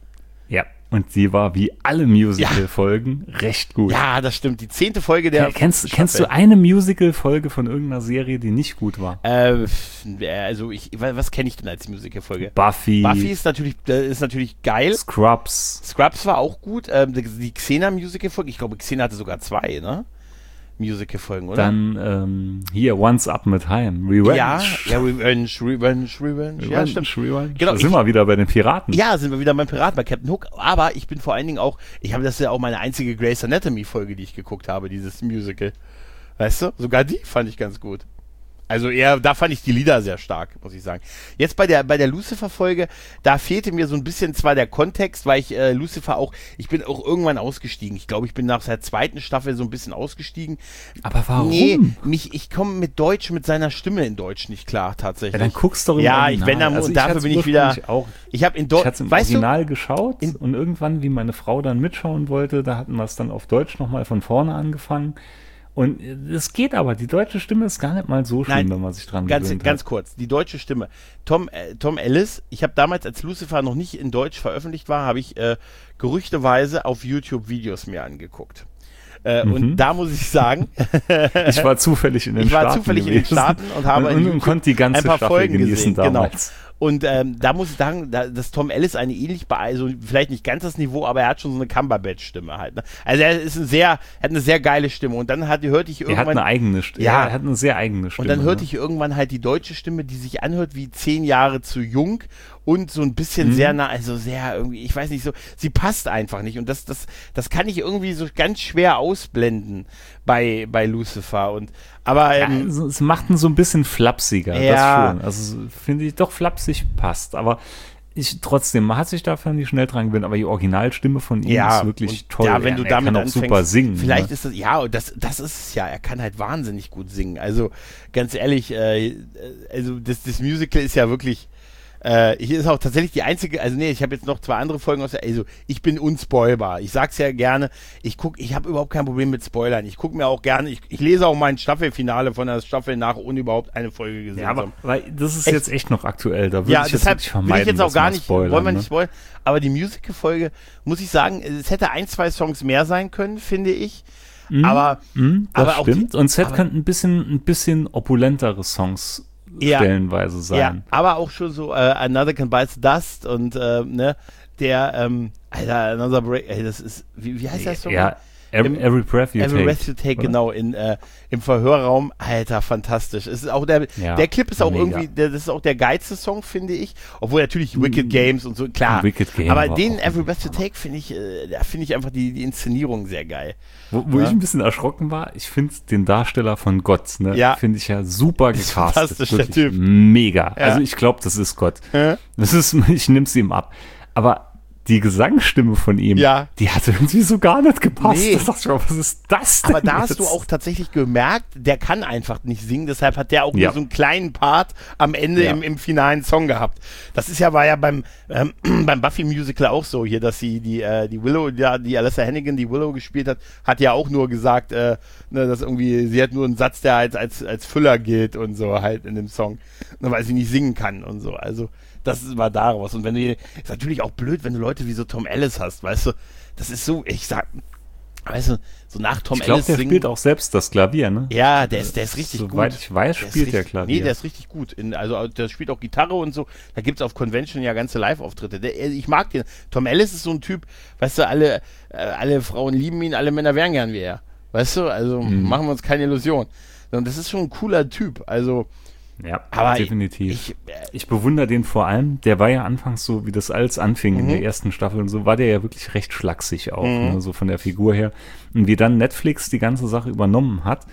Ja, und sie war wie alle Musical-Folgen recht gut. Ja, das stimmt. Die zehnte Folge der Ja, kennst, Staffel. kennst du eine Musical-Folge von irgendeiner Serie, die nicht gut war? Äh, also ich, was kenne ich denn als Musical-Folge? Buffy, Buffy ist natürlich, äh, ist natürlich geil. Scrubs. Scrubs war auch gut. Ähm, die die Xena-Musical-Folge, ich glaube, Xena hatte sogar zwei, ne? Musical-Folgen, oder? Dann ähm, hier Once Up mit Heim. Revenge. Ja, ja, Revenge, Revenge, Revenge. Ja, Revenge, stimmt. Revenge. Genau, Da sind ich- wir wieder bei den Piraten. Ja, sind wir wieder beim Piraten, bei Captain Hook. Aber ich bin vor allen Dingen auch, ich habe das ist ja auch meine einzige Grey's Anatomy-Folge, die ich geguckt habe, dieses Musical. Weißt du? Sogar die fand ich ganz gut. Also eher, da fand ich die Lieder sehr stark, muss ich sagen. Jetzt bei der bei der Lucifer-Folge, da fehlte mir so ein bisschen zwar der Kontext, weil ich äh, Lucifer auch, ich bin auch irgendwann ausgestiegen. Ich glaube, ich bin nach der zweiten Staffel so ein bisschen ausgestiegen. Aber warum? Nee, mich, ich komme mit Deutsch, mit seiner Stimme in Deutsch nicht klar, tatsächlich. Ja, dann guckst du doch im Ja, Original. ich wenn dann, Also und dafür hat's bin ich wieder, ursprünglich auch. ich habe in Ich Deutsch, hatte es im weißt du, Original geschaut in- und irgendwann, wie meine Frau dann mitschauen wollte, da hatten wir es dann auf Deutsch nochmal von vorne angefangen. Und es geht aber, die deutsche Stimme ist gar nicht mal so schlimm, Nein, wenn man sich dran ganz, gewöhnt ganz hat. kurz, die deutsche Stimme. Tom, äh, Tom Ellis, ich habe damals, als Lucifer noch nicht in Deutsch veröffentlicht war, habe ich äh, gerüchteweise auf YouTube Videos mir angeguckt. Äh, Mhm. Und da muss ich sagen, Ich war zufällig in den ich war Staaten zufällig in den gewesen Staaten und habe und, in und, YouTube konnte die ganze ein paar Staffel Folgen genießen gesehen, genau. damals. Und ähm, da muss ich sagen, da, dass Tom Ellis eine ähnlich, be- also vielleicht nicht ganz das Niveau, aber er hat schon so eine Cumberbatch-Stimme halt. Ne? Also er ist ein sehr, er hat eine sehr geile Stimme. Und dann hat, hörte ich Er hat irgendwann, eine eigene Stimme. Ja. Er hat eine sehr eigene Stimme. und dann hörte ne? ich irgendwann halt die deutsche Stimme, die sich anhört wie zehn Jahre zu jung und so ein bisschen Mhm. sehr nah, also sehr irgendwie, ich weiß nicht so, sie passt einfach nicht. Und das, das, das kann ich irgendwie so ganz schwer ausblenden bei, bei Lucifer. Und aber Ja, ähm, also es macht ihn so ein bisschen flapsiger, Ja. das schon. Also finde ich doch flapsig passt, aber ich trotzdem, man hat sich dafür nicht schnell dran gewöhnt, aber die Originalstimme von ihm ja, ist wirklich und toll. Ja, wenn er, du er damit kann auch anfängst, super singen. Vielleicht ne? ist das, ja, und das, das ist es ja. Er kann halt wahnsinnig gut singen. Also ganz ehrlich, äh, also das, das Musical ist ja wirklich. Äh, hier ist auch tatsächlich die einzige, also nee, ich habe jetzt noch zwei andere Folgen aus der, also ich bin unspoilbar. Ich sag's ja gerne, ich guck, ich habe überhaupt kein Problem mit Spoilern. Ich gucke mir auch gerne, ich, ich lese auch mein Staffelfinale von der Staffel nach, ohne überhaupt eine Folge gesehen Ja, zu aber haben. weil das ist Echt? jetzt echt noch aktuell, da würde Ja, ich jetzt deshalb wirklich will vermeiden, ich jetzt auch dass gar wir nicht, spoilern, wollen wir ne? nicht spoilern, aber die Musical-Folge, muss ich sagen, es hätte ein, zwei Songs mehr sein können, finde ich. Mhm, Aber, mhm, das aber auch die- stimmt. Und Set aber- könnten ein bisschen, ein bisschen opulentere Songs Ja. stellenweise sein. Ja, aber auch schon so äh, Another Can Bite the Dust und äh, ne, der, ähm, Alter, Another Break, ey, das ist, wie, wie heißt das so? Ja, every, Im- every breath you Every take. Breath You Take, oder? genau, in, äh, im Verhörraum, Alter, fantastisch. Es ist auch der, Ja, der Clip ist auch mega. irgendwie, der, das ist auch der geilste Song, finde ich, obwohl natürlich Wicked Games und so, klar, Wicked Game aber war den auch Every ein Breath You Take finde ich, äh, da finde ich einfach die, die Inszenierung sehr geil. Wo, wo Ja. ich ein bisschen erschrocken war, ich finde den Darsteller von Gott, ne, Ja. finde ich ja super Ist gecastet. fantastisch, der Wirklich Typ. Mega. Ja. Also ich glaube, das ist Gott. Hä? Das ist, ich nehme es ihm ab. Aber die Gesangsstimme von ihm, Ja. die hat irgendwie so gar nicht gepasst. Nee. Da dachte ich mir, was ist das denn Aber da hast jetzt? du auch tatsächlich gemerkt, der kann einfach nicht singen, deshalb hat der auch Ja. nur so einen kleinen Part am Ende Ja. im, im finalen Song gehabt. Das ist ja, war ja beim, ähm, beim Buffy-Musical auch so hier, dass sie die, äh, die Willow, ja, die Alyssa Hannigan, die Willow gespielt hat, hat ja auch nur gesagt, äh, ne, dass irgendwie, sie hat nur einen Satz, der als, als, als Füller gilt und so halt in dem Song, nur weil sie nicht singen kann und so, also das war daraus. Und wenn du, ist natürlich auch blöd, wenn du Leute wie so Tom Ellis hast, weißt du, das ist so, ich sag, weißt du, so nach Tom Ich glaube, Ellis der singen. spielt auch selbst das Klavier, ne? Ja, der ist, der ist richtig Soweit gut. ich weiß, Der ist spielt der richtig, Klavier. Nee, der ist richtig gut. In, also der spielt auch Gitarre und so. Da gibt es auf Convention ja ganze Live-Auftritte. Der, ich mag den. Tom Ellis ist so ein Typ, weißt du, alle, äh, alle Frauen lieben ihn, alle Männer wären gern wie er. Weißt du, also Mhm. machen wir uns keine Illusion. Und das ist schon ein cooler Typ. Also, Ja, aber definitiv. Ich, Ich, äh, bewundere den vor allem. Der war ja anfangs so, wie das alles anfing in Mhm. der ersten Staffel und so, war der ja wirklich recht schlaksig auch, Mhm. ne, so von der Figur her. Und wie dann Netflix die ganze Sache übernommen hat,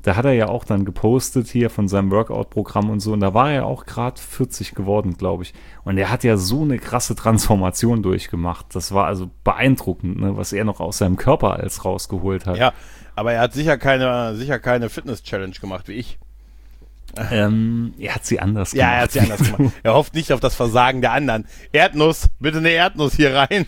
da hat er ja auch dann gepostet hier von seinem Workout-Programm und so. Und da war er auch gerade vierzig geworden, glaube ich. Und er hat ja so eine krasse Transformation durchgemacht. Das war also beeindruckend, ne, was er noch aus seinem Körper als rausgeholt hat. Ja, aber er hat sicher keine, sicher keine Fitness-Challenge gemacht, wie ich. Ähm, er hat sie anders gemacht. Ja, er hat sie anders gemacht. Er hofft nicht auf das Versagen der anderen. Erdnuss, bitte eine Erdnuss hier rein.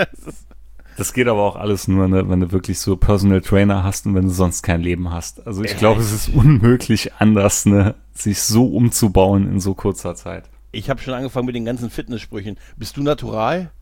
Das geht aber auch alles nur, ne, wenn du wirklich so Personal Trainer hast und wenn du sonst kein Leben hast. Also ich glaube, es ist unmöglich anders, ne, sich so umzubauen in so kurzer Zeit. Ich habe schon angefangen mit den ganzen Fitnesssprüchen. Bist du natural?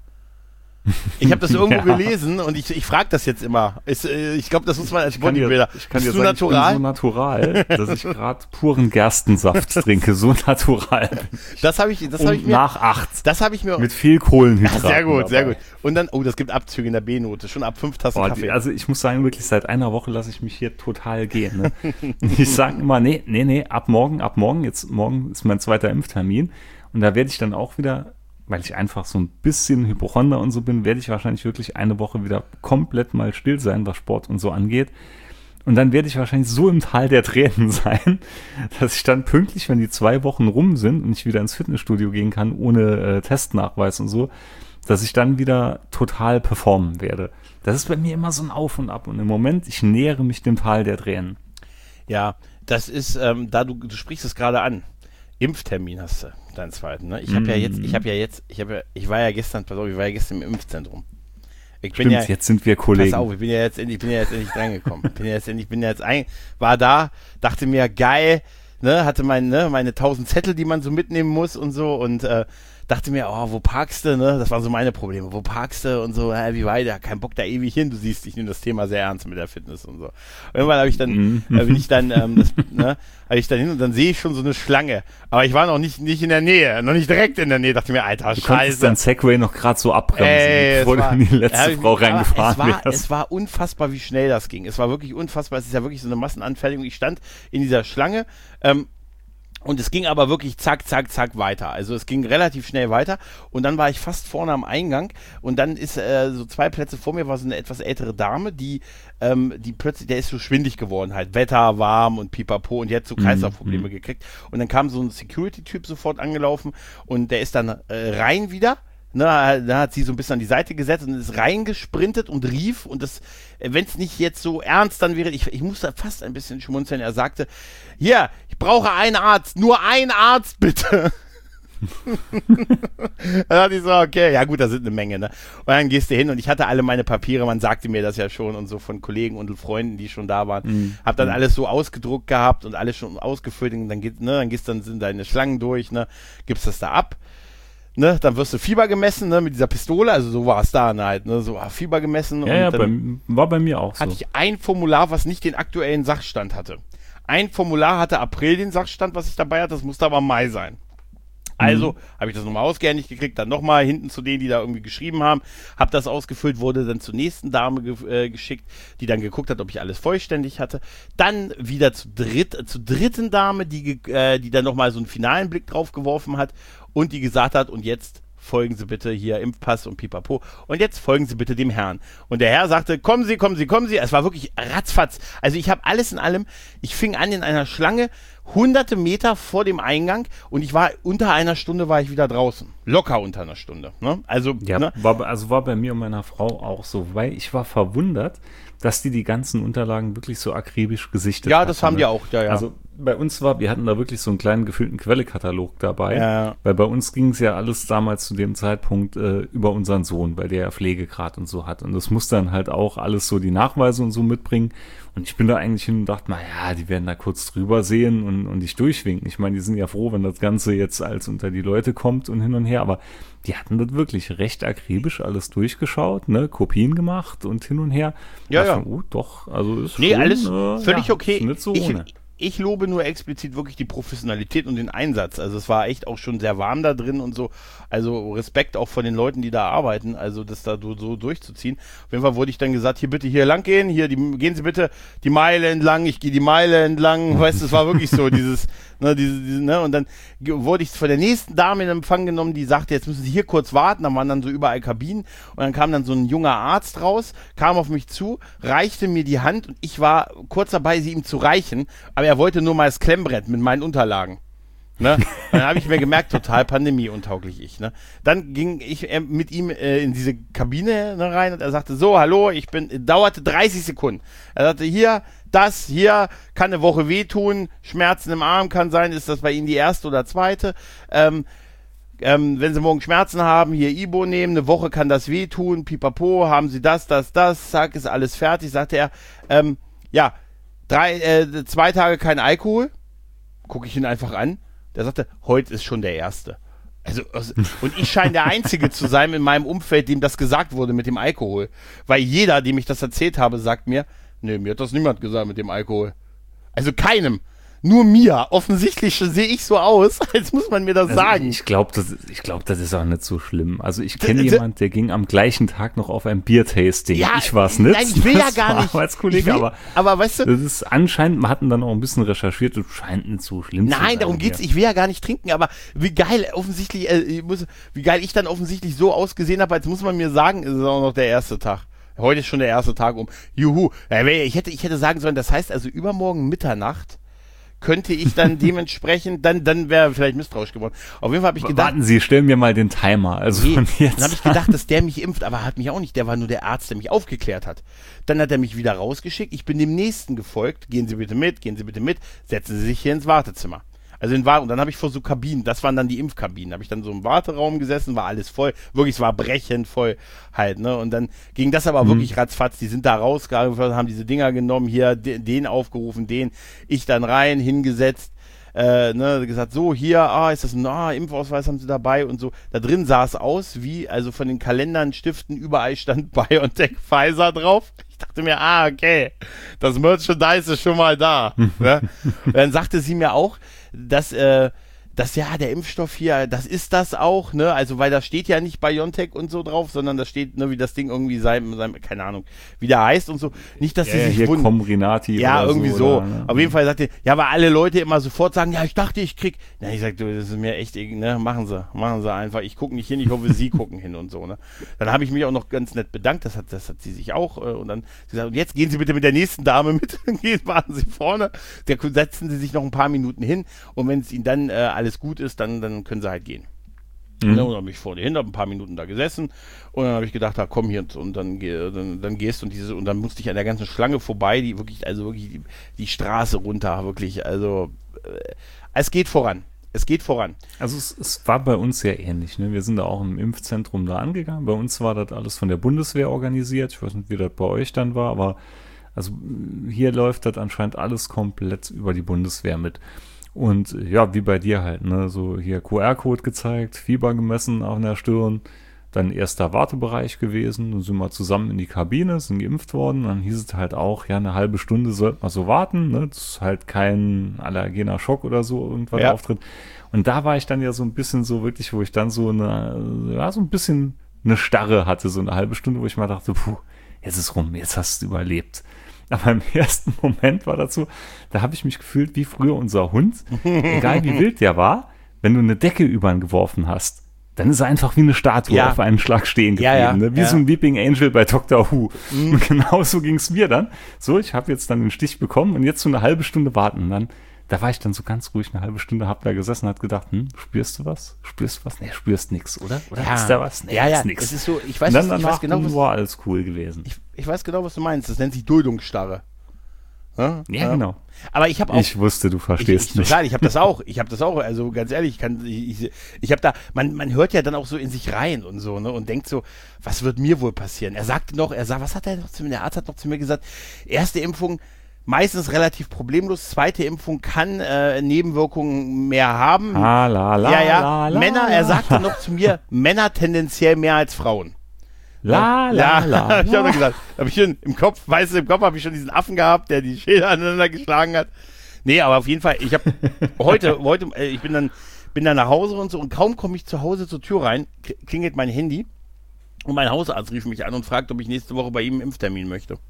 Ich habe das irgendwo ja. gelesen und ich, ich frage das jetzt immer. Ist, äh, ich glaube, das muss man als Bodybuilder. Ich kann dir sagen, natural? Ich bin so natural, dass ich gerade puren Gerstensaft trinke. So natural. Das habe ich, das habe ich mir. Nach acht. Das habe ich mir. Mit viel Kohlenhydraten. Ja, sehr gut, dabei. sehr gut. Und dann, oh, das gibt Abzüge in der B-Note. Schon ab fünf Tassen Boah, Kaffee. Die, also ich muss sagen, wirklich seit einer Woche lasse ich mich hier total gehen. Ne? Ich sage immer, nee, nee, nee, ab morgen, ab morgen, jetzt morgen ist mein zweiter Impftermin und da werde ich dann auch wieder, weil ich einfach so ein bisschen Hypochonder und so bin, werde ich wahrscheinlich wirklich eine Woche wieder komplett mal still sein, was Sport und so angeht. Und dann werde ich wahrscheinlich so im Tal der Tränen sein, dass ich dann pünktlich, wenn die zwei Wochen rum sind und ich wieder ins Fitnessstudio gehen kann, ohne äh, Testnachweis und so, dass ich dann wieder total performen werde. Das ist bei mir immer so ein Auf und Ab. Und im Moment, ich nähere mich dem Tal der Tränen. Ja, das ist, ähm, da du, du sprichst es gerade an. Impftermin hast du, deinen zweiten, ne? Ich habe mm. ja jetzt, ich habe ja jetzt, ich habe ja, ich war ja gestern, pass auf, ich war ja gestern im Impfzentrum. Ich bin Stimmt, ja, jetzt sind wir Kollegen. Pass auf, ich bin ja jetzt endlich, ich bin ja jetzt endlich drangekommen. Ich bin ja jetzt endlich, ich bin ja jetzt ein, war da, dachte mir, geil, ne, hatte mein, ne, meine tausend Zettel, die man so mitnehmen muss und so und, äh, dachte mir, oh, wo parkst du, ne? Das waren so meine Probleme. Wo parkst du und so, äh, wie weiter? Kein Bock da ewig hin. Du siehst, ich nehme das Thema sehr ernst mit der Fitness und so. Irgendwann habe ich dann, mm. äh, bin ich dann, ähm, das, ne, habe ich dann hin und dann sehe ich schon so eine Schlange. Aber ich war noch nicht, nicht in der Nähe, noch nicht direkt in der Nähe. Dachte mir, Alter, du scheiße. Du konntest dein Segway noch gerade so abbremsen, Ey, bevor war, du in die letzte ja, Frau reingefahren es war, wärst. Es war unfassbar, wie schnell das ging. Es war wirklich unfassbar. Es ist ja wirklich so eine Massenanfertigung. Ich stand in dieser Schlange, ähm, und es ging aber wirklich zack, zack, zack weiter. Also es ging relativ schnell weiter und dann war ich fast vorne am Eingang und dann ist äh, so zwei Plätze vor mir war so eine etwas ältere Dame, die, ähm, die plötzlich, der ist so schwindig geworden halt, Wetter, warm und pipapo und die hat so Kreislaufprobleme mhm. gekriegt und dann kam so ein Security-Typ sofort angelaufen und der ist dann äh, rein wieder. Ne, da hat sie so ein bisschen an die Seite gesetzt und ist reingesprintet und rief und das, wenn es nicht jetzt so ernst dann wäre, ich, ich musste fast ein bisschen schmunzeln, er sagte, hier, ich brauche einen Arzt, nur einen Arzt bitte. Dann dachte ich so, okay, ja gut, da sind eine Menge, ne? Und dann gehst du hin und ich hatte alle meine Papiere, man sagte mir das ja schon und so von Kollegen und Freunden, die schon da waren, mhm. hab dann alles so ausgedruckt gehabt und alles schon ausgefüllt und dann geht, ne, dann gehst dann sind deine Schlangen durch, ne, gibst das da ab. Ne, dann wirst du Fieber gemessen, ne, mit dieser Pistole, also so war es da halt, ne, so ah, Fieber gemessen. Ja, und ja, dann bei, war bei mir auch so. Hatte ich ein Formular, was nicht den aktuellen Sachstand hatte. Ein Formular hatte April den Sachstand, was ich dabei hatte, das musste aber Mai sein. Also mhm. habe ich das nochmal ausgehändigt gekriegt, dann nochmal hinten zu denen, die da irgendwie geschrieben haben, habe das ausgefüllt, wurde dann zur nächsten Dame ge- äh, geschickt, die dann geguckt hat, ob ich alles vollständig hatte. Dann wieder zu dritt, äh, zur dritten Dame, die, äh, die dann nochmal so einen finalen Blick drauf geworfen hat und die gesagt hat, und jetzt folgen Sie bitte hier Impfpass und pipapo und jetzt folgen Sie bitte dem Herrn. Und der Herr sagte, kommen Sie, kommen Sie, kommen Sie. Es war wirklich ratzfatz. Also ich habe alles in allem, ich fing an in einer Schlange, hunderte Meter vor dem Eingang und ich war, unter einer Stunde war ich wieder draußen. Locker unter einer Stunde. Ne? Also, ja, ne? war, also war bei mir und meiner Frau auch so, weil ich war verwundert, dass die die ganzen Unterlagen wirklich so akribisch gesichtet haben. Ja, das haben die auch, ja, ja. Also bei uns war, wir hatten da wirklich so einen kleinen gefüllten Quellekatalog dabei, ja. weil bei uns ging es ja alles damals zu dem Zeitpunkt äh, über unseren Sohn, weil der ja Pflegegrad und so hat und das muss dann halt auch alles so die Nachweise und so mitbringen und ich bin da eigentlich hin und dachte, naja, die werden da kurz drüber sehen und, und dich durchwinken. Ich meine, die sind ja froh, wenn das Ganze jetzt als unter die Leute kommt und hin und her, aber die hatten das wirklich recht akribisch alles durchgeschaut, ne, Kopien gemacht und hin und her. Ja, ja. Schon, oh, doch, also ist nee, schon, alles äh, völlig ja, okay. Ist nicht so ich, ohne. ich lobe nur explizit wirklich die Professionalität und den Einsatz. Also es war echt auch schon sehr warm da drin und so. Also Respekt auch von den Leuten, die da arbeiten, also das da so, so durchzuziehen. Auf jeden Fall wurde ich dann gesagt, hier bitte hier lang gehen, hier, die, gehen Sie bitte die Meile entlang, ich gehe die Meile entlang. Weißt du, es war wirklich so, dieses, ne, diese, diese, ne, und dann wurde ich von der nächsten Dame in Empfang genommen, die sagte, jetzt müssen Sie hier kurz warten. Da waren dann so überall Kabinen und dann kam dann so ein junger Arzt raus, kam auf mich zu, reichte mir die Hand und ich war kurz dabei, sie ihm zu reichen, aber er wollte nur mal das Klemmbrett mit meinen Unterlagen. Ne? Dann habe ich mir gemerkt, total pandemieuntauglich ich. Ne? Dann ging ich äh, mit ihm äh, in diese Kabine ne, rein und er sagte, so, hallo, ich bin, dauerte dreißig Sekunden. Er sagte, hier, das, hier, kann eine Woche wehtun, Schmerzen im Arm kann sein, ist das bei Ihnen die erste oder zweite? Ähm, ähm, wenn Sie morgen Schmerzen haben, hier Ibo nehmen, eine Woche kann das wehtun, pipapo, haben Sie das, das, das, zack, ist alles fertig, sagte er, ähm, ja, drei, äh, zwei Tage kein Alkohol, gucke ich ihn einfach an. Der sagte, heute ist schon der Erste. Also, also, und ich scheine der Einzige zu sein in meinem Umfeld, dem das gesagt wurde mit dem Alkohol. Weil jeder, dem ich das erzählt habe, sagt mir, nee, mir hat das niemand gesagt mit dem Alkohol. Also keinem. Nur mir. Offensichtlich sehe ich so aus, als muss man mir das also sagen. Ich glaube, das, ich glaub, das ist auch nicht so schlimm. Also ich kenne jemanden, der ging am gleichen Tag noch auf ein Biertasting. Ja, ich war es nicht. Nein, ich will ja gar nicht. Arbeitskollege, will, aber, aber weißt du, das ist anscheinend, wir hatten dann auch ein bisschen recherchiert, das scheint nicht so schlimm zu sein. Nein, darum geht's. Ich will ja gar nicht trinken, aber wie geil, offensichtlich, äh, ich muss, wie geil ich dann offensichtlich so ausgesehen habe, als muss man mir sagen, ist es auch noch der erste Tag. Heute ist schon der erste Tag um. Juhu. Ich hätte, ich hätte sagen sollen, das heißt also übermorgen Mitternacht könnte ich dann dementsprechend, dann, dann wäre vielleicht misstrauisch geworden. Auf jeden Fall habe ich gedacht. Warten Sie, stellen mir mal den Timer. Also nee, von jetzt dann habe ich gedacht, dass der mich impft, aber er hat mich auch nicht. Der war nur der Arzt, der mich aufgeklärt hat. Dann hat er mich wieder rausgeschickt. Ich bin dem Nächsten gefolgt. Gehen Sie bitte mit, gehen Sie bitte mit. Setzen Sie sich hier ins Wartezimmer. Also in War- und dann habe ich vor so Kabinen, das waren dann die Impfkabinen, habe ich dann so im Warteraum gesessen, war alles voll, wirklich, es war brechend voll halt, ne, und dann ging das aber mhm. wirklich ratzfatz, die sind da rausgegangen, haben diese Dinger genommen, hier, den aufgerufen, den, ich dann rein, hingesetzt, äh, ne, gesagt, so, hier, ah, ist das ein, ah, Impfausweis haben sie dabei und so, da drin sah es aus wie, also von den Kalendern, Stiften, überall stand BioNTech Pfizer drauf. Ich dachte mir, ah, okay, das Merchandise ist schon mal da. Ne? Dann sagte sie mir auch, dass, äh, dass ja, der Impfstoff hier, das ist das auch, ne, also weil da steht ja nicht BioNTech und so drauf, sondern da steht, ne, wie das Ding irgendwie sein, sein keine Ahnung, wie der heißt und so, nicht, dass ja, sie sich hier wundern. Comirnaty ja, oder irgendwie so. so. Oder, ne? Auf jeden Fall sagte, ja, weil alle Leute immer sofort sagen, ja, ich dachte, ich krieg, na, ich sag, du, das ist mir echt, ne, machen sie, machen sie einfach, ich gucke nicht hin, ich hoffe, sie gucken hin und so, ne. Dann habe ich mich auch noch ganz nett bedankt, das hat, das hat sie sich auch, äh, und dann gesagt, und jetzt gehen Sie bitte mit der nächsten Dame mit, gehen, warten Sie vorne, der, setzen Sie sich noch ein paar Minuten hin und wenn es Ihnen dann äh, alles gut ist, dann, dann können Sie halt gehen. Mhm. Und dann habe ich vorne hin, habe ein paar Minuten da gesessen und dann habe ich gedacht, da komm hier und dann, dann, dann gehst und diese und dann musste ich an der ganzen Schlange vorbei, die wirklich, also wirklich die, die Straße runter, wirklich, also äh, es geht voran. Es geht voran. Also es, es war bei uns sehr ähnlich. Ne? Wir sind da auch im Impfzentrum da angegangen. Bei uns war das alles von der Bundeswehr organisiert. Ich weiß nicht, wie das bei euch dann war, aber also hier läuft das anscheinend alles komplett über die Bundeswehr mit. Und ja, wie bei dir halt, ne, so hier Q R-Code gezeigt, Fieber gemessen auf der Stirn, dann erster Wartebereich gewesen, dann sind wir zusammen in die Kabine, sind geimpft worden, dann hieß es halt auch, ja, eine halbe Stunde sollte man so warten, ne, das ist halt kein allergener Schock oder so, irgendwas ja. auftritt. Und da war ich dann ja so ein bisschen so wirklich, wo ich dann so eine, ja, so ein bisschen eine Starre hatte, so eine halbe Stunde, wo ich mal dachte, puh, jetzt ist rum, jetzt hast du überlebt. Aber im ersten Moment war dazu, da habe ich mich gefühlt wie früher unser Hund. Egal wie wild der war, wenn du eine Decke über ihn geworfen hast, dann ist er einfach wie eine Statue ja. auf einen Schlag stehen geblieben. Ja, ja, ne? Wie ja. so ein Weeping Angel bei Doctor Who. Mhm. Und genau so ging es mir dann. So, ich habe jetzt dann den Stich bekommen und jetzt so eine halbe Stunde warten. Und dann, da war ich dann so ganz ruhig eine halbe Stunde, hab da gesessen und hab gedacht, hm, spürst du was? Spürst du was? Nee, spürst nix, oder? Oder ja. ist da was? Nee, ja, ja. ist nix. Es ist so, ich weiß, und dann was, ich weiß genau, was, war alles cool gewesen. Ich, ich weiß genau, was du meinst. Das nennt sich Duldungsstarre. Ja, ja, genau. Aber ich habe auch. Ich wusste, du verstehst ich, ich, mich. Total, ich habe das auch. Ich habe das auch. Also ganz ehrlich, ich kann, ich, ich, ich habe da, man, man hört ja dann auch so in sich rein und so, ne, und denkt so, was wird mir wohl passieren? Er sagte noch, er sagt, was hat er noch zu mir? Der Arzt hat noch zu mir gesagt, erste Impfung meistens relativ problemlos, zweite Impfung kann äh, Nebenwirkungen mehr haben. Ah, la, la, ja, ja. la, la, Männer, er sagte noch zu mir, Männer tendenziell mehr als Frauen. La, la, la. Hab ich auch noch gesagt. Hab ich schon im Kopf, weißt du, im Kopf habe ich schon diesen Affen gehabt, der die Schilder aneinander geschlagen hat. Nee, aber auf jeden Fall, ich habe heute, heute, äh, ich bin dann, bin dann nach Hause und so und kaum komme ich zu Hause zur Tür rein, klingelt mein Handy und mein Hausarzt rief mich an und fragt, ob ich nächste Woche bei ihm einen Impftermin möchte.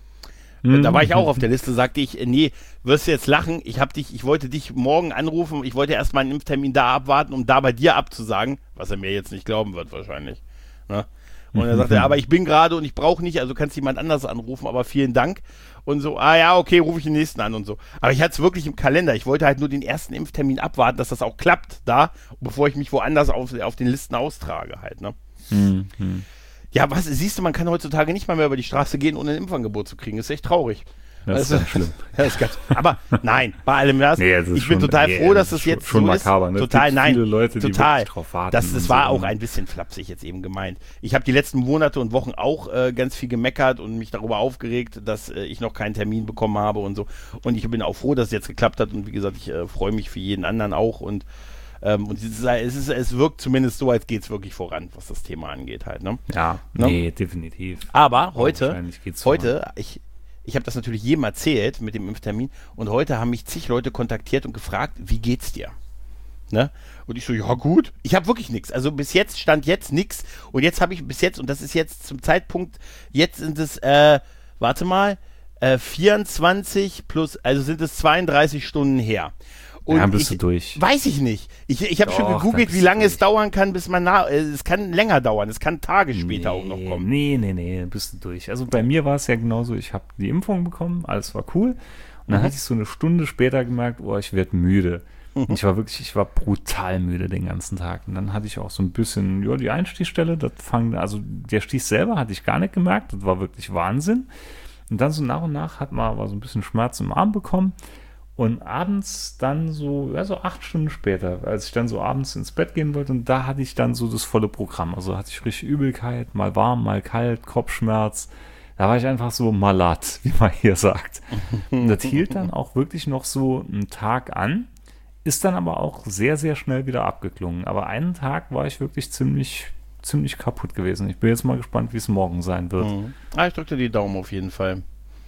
Mhm. Da war ich auch auf der Liste, sagte ich, nee, wirst du jetzt lachen, ich hab dich, ich wollte dich morgen anrufen, ich wollte erst mal einen Impftermin da abwarten, um da bei dir abzusagen, was er mir jetzt nicht glauben wird wahrscheinlich. Ne? Und er sagte, aber ich bin gerade und ich brauche nicht, also kannst jemand anders anrufen, aber vielen Dank. Und so, ah ja, okay, rufe ich den nächsten an und so. Aber ich hatte es wirklich im Kalender, ich wollte halt nur den ersten Impftermin abwarten, dass das auch klappt da, bevor ich mich woanders auf, auf den Listen austrage halt, ne? Mhm. Ja, was, siehst du, man kann heutzutage nicht mal mehr über die Straße gehen, ohne ein Impfangebot zu kriegen. Das ist echt traurig. Das ist also, schlimm. Ja, das ist ganz, aber nein, bei allem das, nee, das ich bin schon, total nee, froh, dass das, das jetzt schon so makaber, ist. Ne? Total, nein, viele Leute, total. Die drauf warten das, das war so auch ein bisschen flapsig jetzt eben gemeint. Ich habe die letzten Monate und Wochen auch äh, ganz viel gemeckert und mich darüber aufgeregt, dass äh, ich noch keinen Termin bekommen habe und so. Und ich bin auch froh, dass es jetzt geklappt hat. Und wie gesagt, ich äh, freue mich für jeden anderen auch. Und Ähm, und es, ist, es, ist, es wirkt zumindest so, als geht es wirklich voran, was das Thema angeht halt, ne? Ja, ne? Nee, definitiv. Aber heute, heute, ich, ich habe das natürlich jedem erzählt mit dem Impftermin und heute haben mich zig Leute kontaktiert und gefragt, wie geht's dir? Ne? Und ich so, ja gut, ich habe wirklich nichts. Also bis jetzt stand jetzt nichts und jetzt habe ich bis jetzt, und das ist jetzt zum Zeitpunkt, jetzt sind es, äh, warte mal, äh, vierundzwanzig plus, also sind es zweiunddreißig Stunden her. Und ja, bist ich, du durch. Weiß ich nicht. Ich, ich habe schon gegoogelt, wie lange es dauern kann, bis man nach, äh, es kann länger dauern, es kann Tage später nee, auch noch kommen. Nee, nee, nee, bist du durch. Also bei mir war es ja genauso, ich habe die Impfung bekommen, alles war cool. Und dann mhm. hatte ich so eine Stunde später gemerkt, oh, ich werde müde. Mhm. Und ich war wirklich, ich war brutal müde den ganzen Tag. Und dann hatte ich auch so ein bisschen, ja, die Einstichstelle, das fang, also der Stich selber hatte ich gar nicht gemerkt, das war wirklich Wahnsinn. Und dann so nach und nach hat man aber so ein bisschen Schmerz im Arm bekommen. Und abends dann so, ja, so acht Stunden später, als ich dann so abends ins Bett gehen wollte, und da hatte ich dann so das volle Programm. Also hatte ich richtig Übelkeit, mal warm, mal kalt, Kopfschmerz. Da war ich einfach so malat, wie man hier sagt. Und das hielt dann auch wirklich noch so einen Tag an, ist dann aber auch sehr, sehr schnell wieder abgeklungen. Aber einen Tag war ich wirklich ziemlich, ziemlich kaputt gewesen. Ich bin jetzt mal gespannt, wie es morgen sein wird. Mhm. Ah, ich drücke dir die Daumen auf jeden Fall.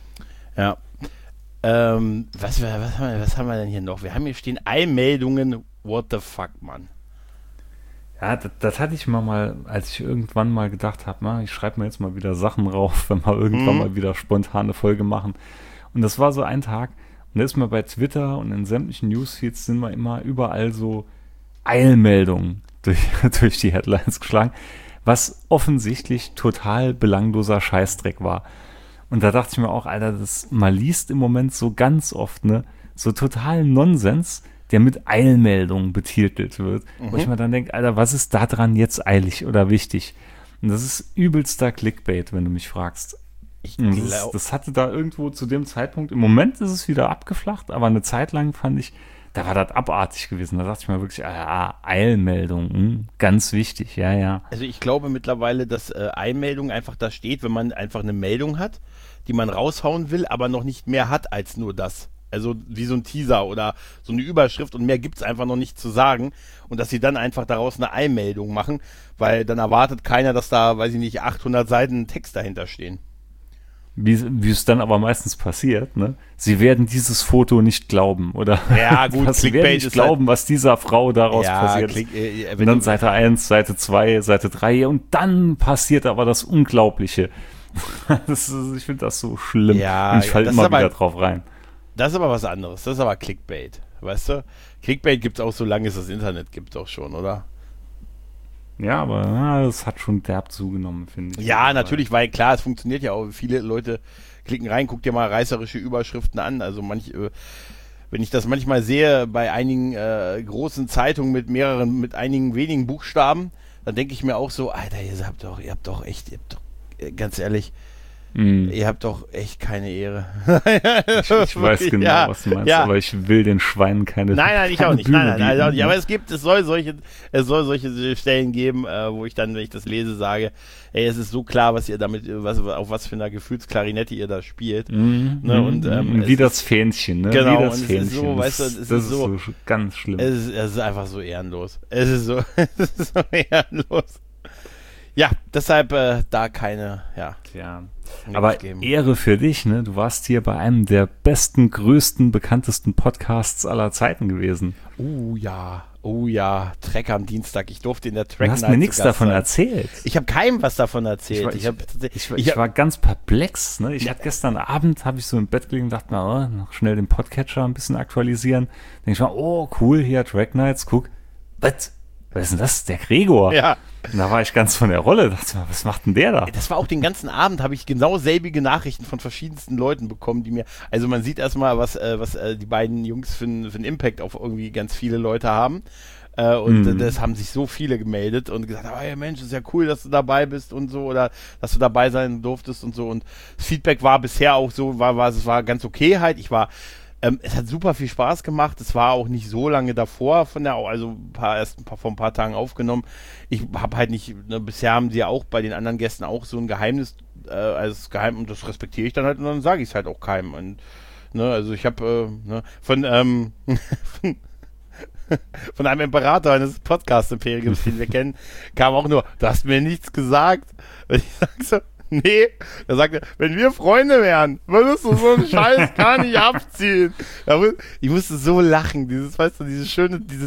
Ja. Ähm, was, was, was, haben wir, was haben wir denn hier noch? Wir haben hier stehen Eilmeldungen. What the fuck, Mann? Ja, das, das hatte ich mal, mal, als ich irgendwann mal gedacht habe, ich schreibe mir jetzt mal wieder Sachen rauf, wenn wir irgendwann mhm. mal wieder spontane Folge machen. Und das war so ein Tag, und da ist mir bei Twitter und in sämtlichen Newsfeeds sind wir immer überall so Eilmeldungen durch, durch die Headlines geschlagen, was offensichtlich total belangloser Scheißdreck war. Und da dachte ich mir auch, Alter, das, man liest im Moment so ganz oft, ne, so total Nonsens, der mit Eilmeldungen betitelt wird. Mhm. Wo ich mir dann denke, Alter, was ist da dran jetzt eilig oder wichtig? Und das ist übelster Clickbait, wenn du mich fragst. Ich das, ist, das hatte da irgendwo zu dem Zeitpunkt, im Moment ist es wieder abgeflacht, aber eine Zeit lang fand ich, da war das abartig gewesen. Da dachte ich mir wirklich, ah, Eilmeldung, hm, ganz wichtig, ja, ja. Also ich glaube mittlerweile, dass äh, Eilmeldung einfach da steht, wenn man einfach eine Meldung hat, die man raushauen will, aber noch nicht mehr hat als nur das. Also wie so ein Teaser oder so eine Überschrift und mehr gibt es einfach noch nicht zu sagen. Und dass sie dann einfach daraus eine Eilmeldung machen, weil dann erwartet keiner, dass da, weiß ich nicht, achthundert Seiten Text dahinter stehen. Wie, wie es dann aber meistens passiert, ne? Sie werden dieses Foto nicht glauben, oder? Ja, gut, was, Sie werden nicht glauben, halt, was dieser Frau daraus ja, passiert Klick, ist. Äh, und dann Seite eins, Seite zwei, Seite drei und dann passiert aber das Unglaubliche. Das ist, ich finde das so schlimm. Ja, und ich falle immer aber, wieder drauf rein. Das ist aber was anderes. Das ist aber Clickbait, weißt du? Clickbait gibt es auch, solange es das Internet gibt, auch schon, oder? Ja, aber ja, das hat schon derb zugenommen, finde ich. Ja, natürlich, weil klar, es funktioniert ja auch. Viele Leute klicken rein, guck dir mal reißerische Überschriften an. Also manch, äh, wenn ich das manchmal sehe bei einigen äh, großen Zeitungen mit mehreren, mit einigen wenigen Buchstaben, dann denke ich mir auch so, Alter, ihr habt doch, ihr habt doch echt, ihr habt doch, äh, ganz ehrlich, Mm. ihr habt doch echt keine Ehre. ich, ich weiß genau, ja, was du meinst, ja. Aber ich will den Schweinen keine Nein, nein, ich auch nicht. Nein, nein, nein, also auch nicht. Aber es gibt, es soll solche, es soll solche Stellen geben, äh, wo ich dann, wenn ich das lese, sage, ey, es ist so klar, was ihr damit, was, auf was für einer Gefühlsklarinette ihr da spielt. Mm, ne, und, ähm, wie das Fähnchen, ne? Genau, wie das und Fähnchen. Es ist so, weißt du, es das ist, ist so, so ganz schlimm. Es ist, es ist einfach so ehrenlos. Es ist so, es ist so ehrenlos. ja, deshalb äh, da keine, ja. Tja. News Aber geben. Ehre für dich, ne? Du warst hier bei einem der besten, größten, bekanntesten Podcasts aller Zeiten gewesen. Oh ja, oh ja, Trek am Dienstag. Ich durfte in der Track Du hast Night mir nichts zu Gast davon sein. erzählt. Ich habe keinem was davon erzählt. Ich Ich, war- hab, Ich, war- ich, ich hab, war ganz perplex. Ne? Ich hatte gestern Abend, habe ich so im Bett gelegen und dachte mir, oh, noch schnell den Podcatcher ein bisschen aktualisieren. Denke ich mal, oh cool, hier Track Nights, guck. Was? Was ist denn das? Der Gregor. ja. Und da war ich ganz von der Rolle. Dachte mir, was macht denn der da? Das war auch den ganzen Abend, habe ich genau selbige Nachrichten von verschiedensten Leuten bekommen, die mir, also man sieht erstmal, was, äh, was äh, die beiden Jungs für einen Impact auf irgendwie ganz viele Leute haben. Äh, und Mhm. äh, das haben sich so viele gemeldet und gesagt, oh ja Mensch, ist ja cool, dass du dabei bist und so, oder dass du dabei sein durftest und so. Und das Feedback war bisher auch so, war, war, es war ganz okay halt. Ich war, ähm, es hat super viel Spaß gemacht. Es war auch nicht so lange davor von der, also ein paar, erst ein paar, vor ein paar Tagen aufgenommen. Ich habe halt nicht, ne, bisher haben sie ja auch bei den anderen Gästen auch so ein Geheimnis, äh, als Geheim, und das respektiere ich dann halt und dann sage ich es halt auch keinem. Und, ne, also ich habe äh, ne, von, ähm, von, von einem Imperator eines Podcast-Imperiums, den wir kennen, kam auch nur, du hast mir nichts gesagt. Und ich sag so, nee. Er sagte, wenn wir Freunde wären, würdest du so einen Scheiß gar nicht abziehen. Da mu- Ich musste so lachen, dieses, weißt du, diese schöne, diese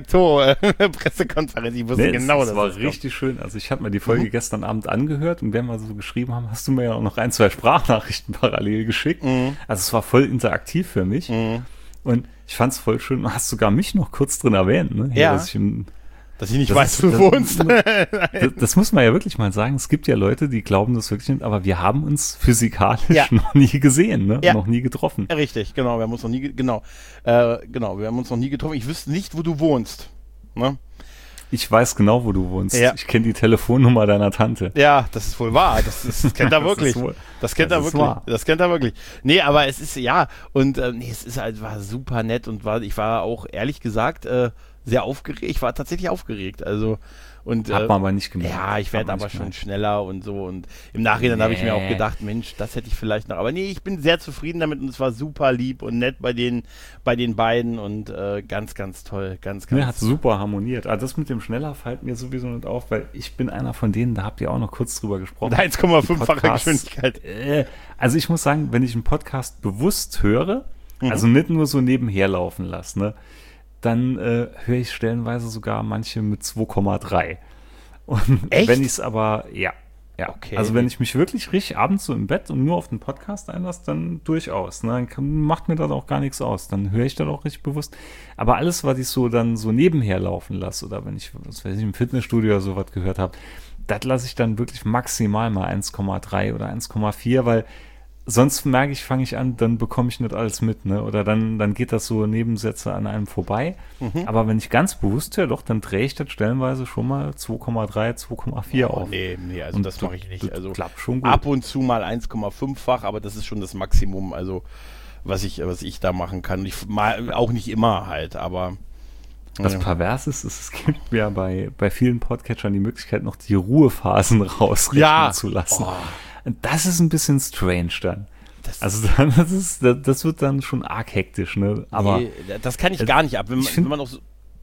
Diktator-Pressekonferenz. Ich wusste Nee, genau, das dass war das kommt. richtig schön. Also ich habe mir die Folge Mhm. gestern Abend angehört und während wir so geschrieben haben, hast du mir ja auch noch ein, zwei Sprachnachrichten parallel geschickt. Mhm. Also es war voll interaktiv für mich. Mhm. Und ich fand es voll schön. Du hast sogar mich noch kurz drin erwähnt. Ne? Hier, Ja. dass ich im, Dass ich nicht Das weiß, ist- wo du das- wohnst. das, das muss man ja wirklich mal sagen. Es gibt ja Leute, die glauben das wirklich nicht, aber wir haben uns physikalisch Ja. noch nie gesehen, ne? Ja. noch nie getroffen. Richtig, genau, wir haben uns noch nie, ge- genau, äh, genau, wir haben uns noch nie getroffen. Ich wüsste nicht, wo du wohnst. Ne? Ich weiß genau, wo du wohnst. Ja. Ich kenne die Telefonnummer deiner Tante. Ja, das ist wohl wahr. Das, ist, das kennt er Das wirklich. ist wohl- Das kennt das er ist wirklich. wahr. Das kennt er wirklich. Nee, aber es ist, ja, und äh, nee, es ist halt, war super nett und war, ich war auch ehrlich gesagt äh, sehr aufgeregt. Ich war tatsächlich aufgeregt. Also, und Hat äh, man aber nicht gemerkt. ja, ich Hat werde man aber nicht schon gemerkt. schneller und so. Und im Nachhinein habe ich mir auch Nee. gedacht, Mensch, das hätte ich vielleicht noch. Aber nee, ich bin sehr zufrieden damit und es war super lieb und nett bei den, bei den beiden und äh, ganz, ganz toll. Ganz, ganz Ne, hat super harmoniert. Ah, das mit dem schneller fällt mir sowieso nicht auf, weil ich bin einer von denen, da habt ihr auch noch kurz drüber gesprochen. Und eins Komma fünf-fache Podcasts, Geschwindigkeit. Äh, also ich muss sagen, wenn ich einen Podcast bewusst höre, Mhm. also nicht nur so nebenher laufen lasse, ne, dann äh, höre ich stellenweise sogar manche mit zwei Komma drei. Und Echt? wenn ich es aber, ja, ja. Okay. Also wenn ich mich wirklich richtig abends so im Bett und nur auf den Podcast einlasse, dann durchaus. Ne? Dann kann, macht mir das auch gar nichts aus. Dann höre ich das auch richtig bewusst. Aber alles, was ich so dann so nebenher laufen lasse oder wenn ich, was weiß ich, im Fitnessstudio oder sowas gehört habe, das lasse ich dann wirklich maximal mal eins Komma drei oder eins Komma vier, weil sonst merke ich, fange ich an, dann bekomme ich nicht alles mit, ne? Oder dann, dann geht das so Nebensätze an einem vorbei. Mhm. Aber wenn ich ganz bewusst höre, doch, dann drehe ich das stellenweise schon mal zwei Komma drei, zwei Komma vier Oh, auf. nee, nee, also Und das mache ich nicht. das Also klappt schon gut. ab und zu mal eins Komma fünf-fach, aber das ist schon das Maximum, also was ich, was ich da machen kann. Ich mal auch nicht immer halt, aber Was ja. pervers ist, ist, es gibt ja bei, bei vielen Podcatchern die Möglichkeit, noch die Ruhephasen rausrechnen Ja. zu lassen. Oh. Und das ist ein bisschen strange dann. Das- Also dann, das, ist, das wird dann schon arg hektisch, ne? Aber nee, das kann ich äh, gar nicht ab. Wenn, man- ich find- wenn man auch so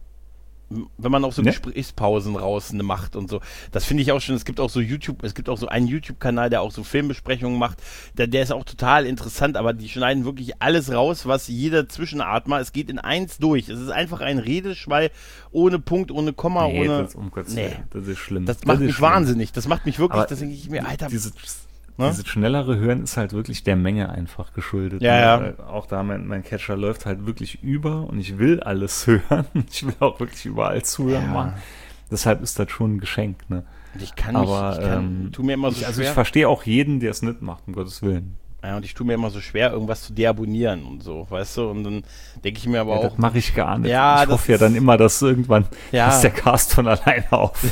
wenn man auch so Ne? Gesprächspausen raus ne, macht und so. Das finde ich auch schon, es gibt auch so YouTube, es gibt auch so einen YouTube-Kanal, der auch so Filmbesprechungen macht, der, der ist auch total interessant, aber die schneiden wirklich alles raus, was jeder Zwischenatmer, es geht in eins durch. Es ist einfach ein Redeschwall ohne Punkt, ohne Komma, nee, ohne... das, um Gottes nee. Willen, das ist schlimm. Das macht ist mich schlimm. wahnsinnig. Das macht mich wirklich, Aber das denke ich mir, Alter. Diese, Ne? dieses schnellere Hören ist halt wirklich der Menge einfach geschuldet. Ja, ne? ja. Weil auch da, mein, mein Catcher läuft halt wirklich über und ich will alles hören. Ich will auch wirklich überall zuhören Ja. machen. Deshalb ist das schon ein Geschenk, ne? Und ich kann Aber, mich, ich kann, ähm, tu mir immer so Ich, also schwer. ich verstehe auch jeden, der es nicht macht, um Gottes Willen. Ja, und ich tue mir immer so schwer, irgendwas zu deabonnieren und so, weißt du? Und dann denke ich mir aber Ja, auch, das mache ich gar nicht. Ja, ich das hoffe ja ist- dann immer, dass irgendwann Ja. dass der Cast von alleine auf.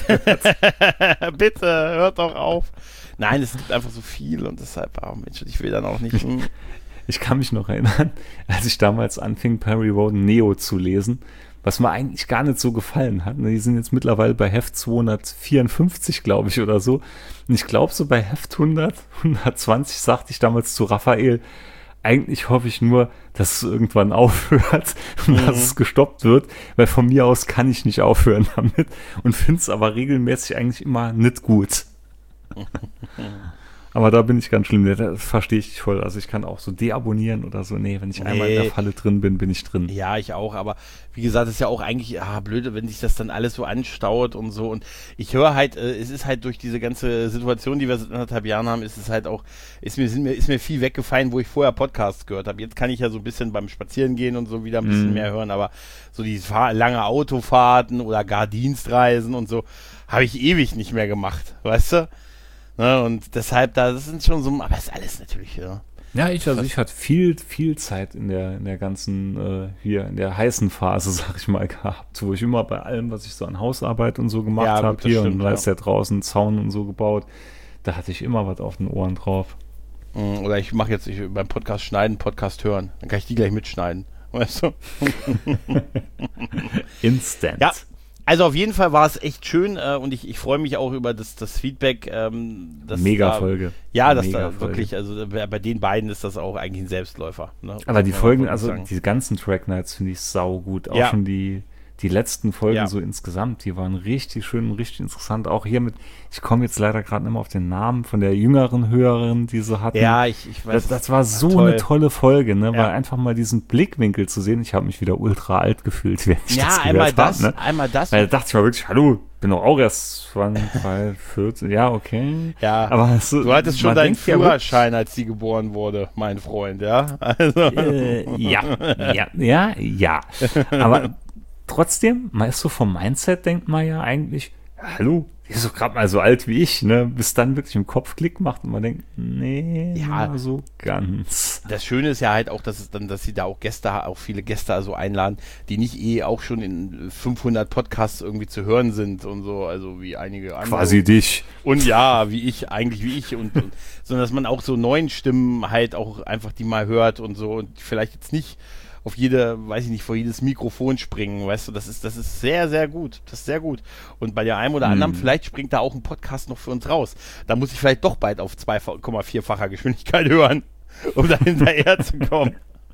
bitte, hört doch auf. Nein, es gibt einfach so viel und deshalb, oh Mensch, ich will dann auch nicht. hm. Ich kann mich noch erinnern, als ich damals anfing, Perry Roden Neo zu lesen, was mir eigentlich gar nicht so gefallen hat. Die sind jetzt mittlerweile bei Heft zweihundertvierundfünfzig, glaube ich, oder so. Und ich glaube, so bei Heft hundert, hundertzwanzig sagte ich damals zu Raphael, eigentlich hoffe ich nur, dass es irgendwann aufhört und mhm. dass es gestoppt wird, weil von mir aus kann ich nicht aufhören damit und finde es aber regelmäßig eigentlich immer nicht gut. Aber da bin ich ganz schlimm, das verstehe ich nicht voll. Also ich kann auch so deabonnieren oder so. Nee, wenn ich nee. einmal in der Falle drin bin, bin ich drin. Ja, ich auch, aber wie gesagt, es ist ja auch eigentlich ah, blöd, wenn sich das dann alles so anstaut und so. Und ich höre halt, äh, es ist halt durch diese ganze Situation, die wir seit anderthalb Jahren haben, ist es halt auch, ist mir, sind mir, ist mir viel weggefallen, wo ich vorher Podcasts gehört habe. Jetzt kann ich ja so ein bisschen beim Spazierengehen und so wieder ein bisschen mm. mehr hören, aber so die Fahr- lange Autofahrten oder gar Dienstreisen und so, habe ich ewig nicht mehr gemacht, weißt du? Ne, und deshalb, da das sind schon so, aber es ist alles natürlich, ja. Ja, ich, also ich hatte viel, viel Zeit in der, in der ganzen, äh, hier, in der heißen Phase, sag ich mal, gehabt, wo ich immer bei allem, was ich so an Hausarbeit und so gemacht ja, habe, hier stimmt, und da ist ja draußen Zaun und so gebaut, da hatte ich immer was auf den Ohren drauf. Oder ich mache jetzt ich, beim Podcast schneiden, Podcast hören, dann kann ich die gleich mitschneiden, weißt du? Instant. Ja. Also auf jeden Fall war es echt schön äh, und ich, ich freue mich auch über das, das Feedback. Ähm, dass Mega da, Folge. Ja, dass Mega da wirklich, also bei den beiden ist das auch eigentlich ein Selbstläufer. Ne? Aber die Folgen, also sagen. Die ganzen Track Nights finde ich sau gut. Auch ja. schon die, die letzten Folgen ja. so insgesamt, die waren richtig schön und richtig interessant. Auch hier mit, ich komme jetzt leider gerade nicht mehr auf den Namen von der jüngeren Hörerin, die sie hatten. Ja, ich, ich weiß. Das, das war so toll. Eine tolle Folge, ne? Ja. Weil einfach mal diesen Blickwinkel zu sehen, ich habe mich wieder ultra alt gefühlt, während ich ja, das einmal gehört das, habe. Ne? Einmal das. Weil da dachte ich mal wirklich, hallo, bin doch auch erst zwanzig, vierzehn, ja, okay. Ja, aber so, du hattest schon deinen Führerschein, ja, als sie geboren wurde, mein Freund, ja? Also. Äh, ja, ja, ja, ja. Aber trotzdem, man ist so vom Mindset, denkt man ja eigentlich, hallo, die ist doch gerade mal so alt wie ich, ne? Bis dann wirklich im Kopf Klick macht und man denkt, nee, ja, so ganz. Das Schöne ist ja halt auch, dass es dann, dass sie da auch Gäste, auch viele Gäste also einladen, die nicht eh auch schon in fünfhundert Podcasts irgendwie zu hören sind und so, also wie einige andere. Quasi dich. Und ja, wie ich, eigentlich wie ich und, und sondern dass man auch so neuen Stimmen halt auch einfach die mal hört und so und vielleicht jetzt nicht auf jede, weiß ich nicht, vor jedes Mikrofon springen, weißt du, das ist, das ist sehr, sehr gut, das ist sehr gut. Und bei der einen oder anderen, mm. vielleicht springt da auch ein Podcast noch für uns raus. Da muss ich vielleicht doch bald auf zwei Komma vier-facher Geschwindigkeit hören, um da hinterher zu kommen.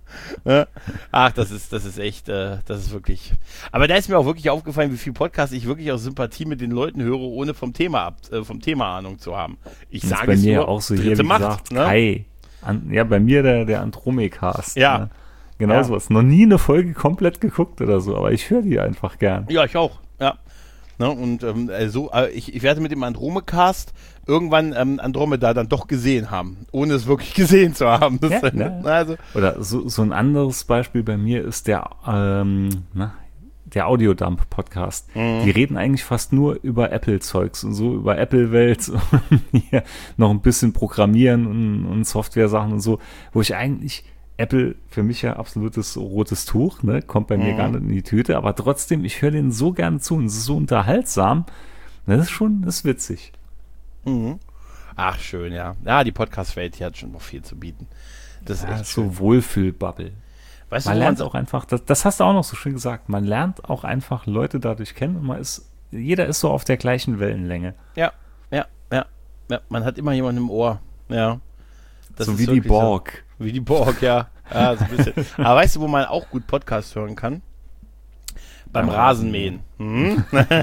Ne? Ach, das ist, das ist echt, äh, das ist wirklich, aber da ist mir auch wirklich aufgefallen, wie viel Podcasts ich wirklich aus Sympathie mit den Leuten höre, ohne vom Thema ab, äh, vom Thema Ahnung zu haben. Ich das sage bei es mir nur, auch so hier, wie Macht, gesagt, ne? Kai. An, ja, bei mir der, der Andromecast. Ja. Ne? Genau ja. sowas. Noch nie eine Folge komplett geguckt oder so, aber ich höre die einfach gern. Ja, ich auch. Ja. Ne, und ähm, also, äh, ich, ich werde mit dem Andromecast irgendwann ähm, Andromeda dann doch gesehen haben, ohne es wirklich gesehen zu haben. Das ja, dann, ja. Also. Oder so, so ein anderes Beispiel bei mir ist der, ähm, na, der Audiodump-Podcast. Mhm. Die reden eigentlich fast nur über Apple-Zeugs und so, über Apple-Welt und hier noch ein bisschen Programmieren und, und Software-Sachen und so, wo ich eigentlich Apple für mich ja absolutes rotes Tuch, ne? Kommt bei mir mhm. gar nicht in die Tüte, aber trotzdem, ich höre denen so gerne zu und es ist so unterhaltsam. Das ist schon, das ist witzig. Mhm. Ach, schön, ja. Ja, die Podcast-Welt, die hat schon noch viel zu bieten. Das ist ja, echt so Wohlfühl-Bubble. Weißt man du, lernt man auch einfach, das, das hast du auch noch so schön gesagt, man lernt auch einfach Leute dadurch kennen und man ist, jeder ist so auf der gleichen Wellenlänge. Ja, ja, ja. ja man hat immer jemanden im Ohr, ja. Das so wie die Borg. So, wie die Borg, ja. ja so ein bisschen. Aber weißt du, wo man auch gut Podcast hören kann? Beim, beim Rasenmähen. Hm?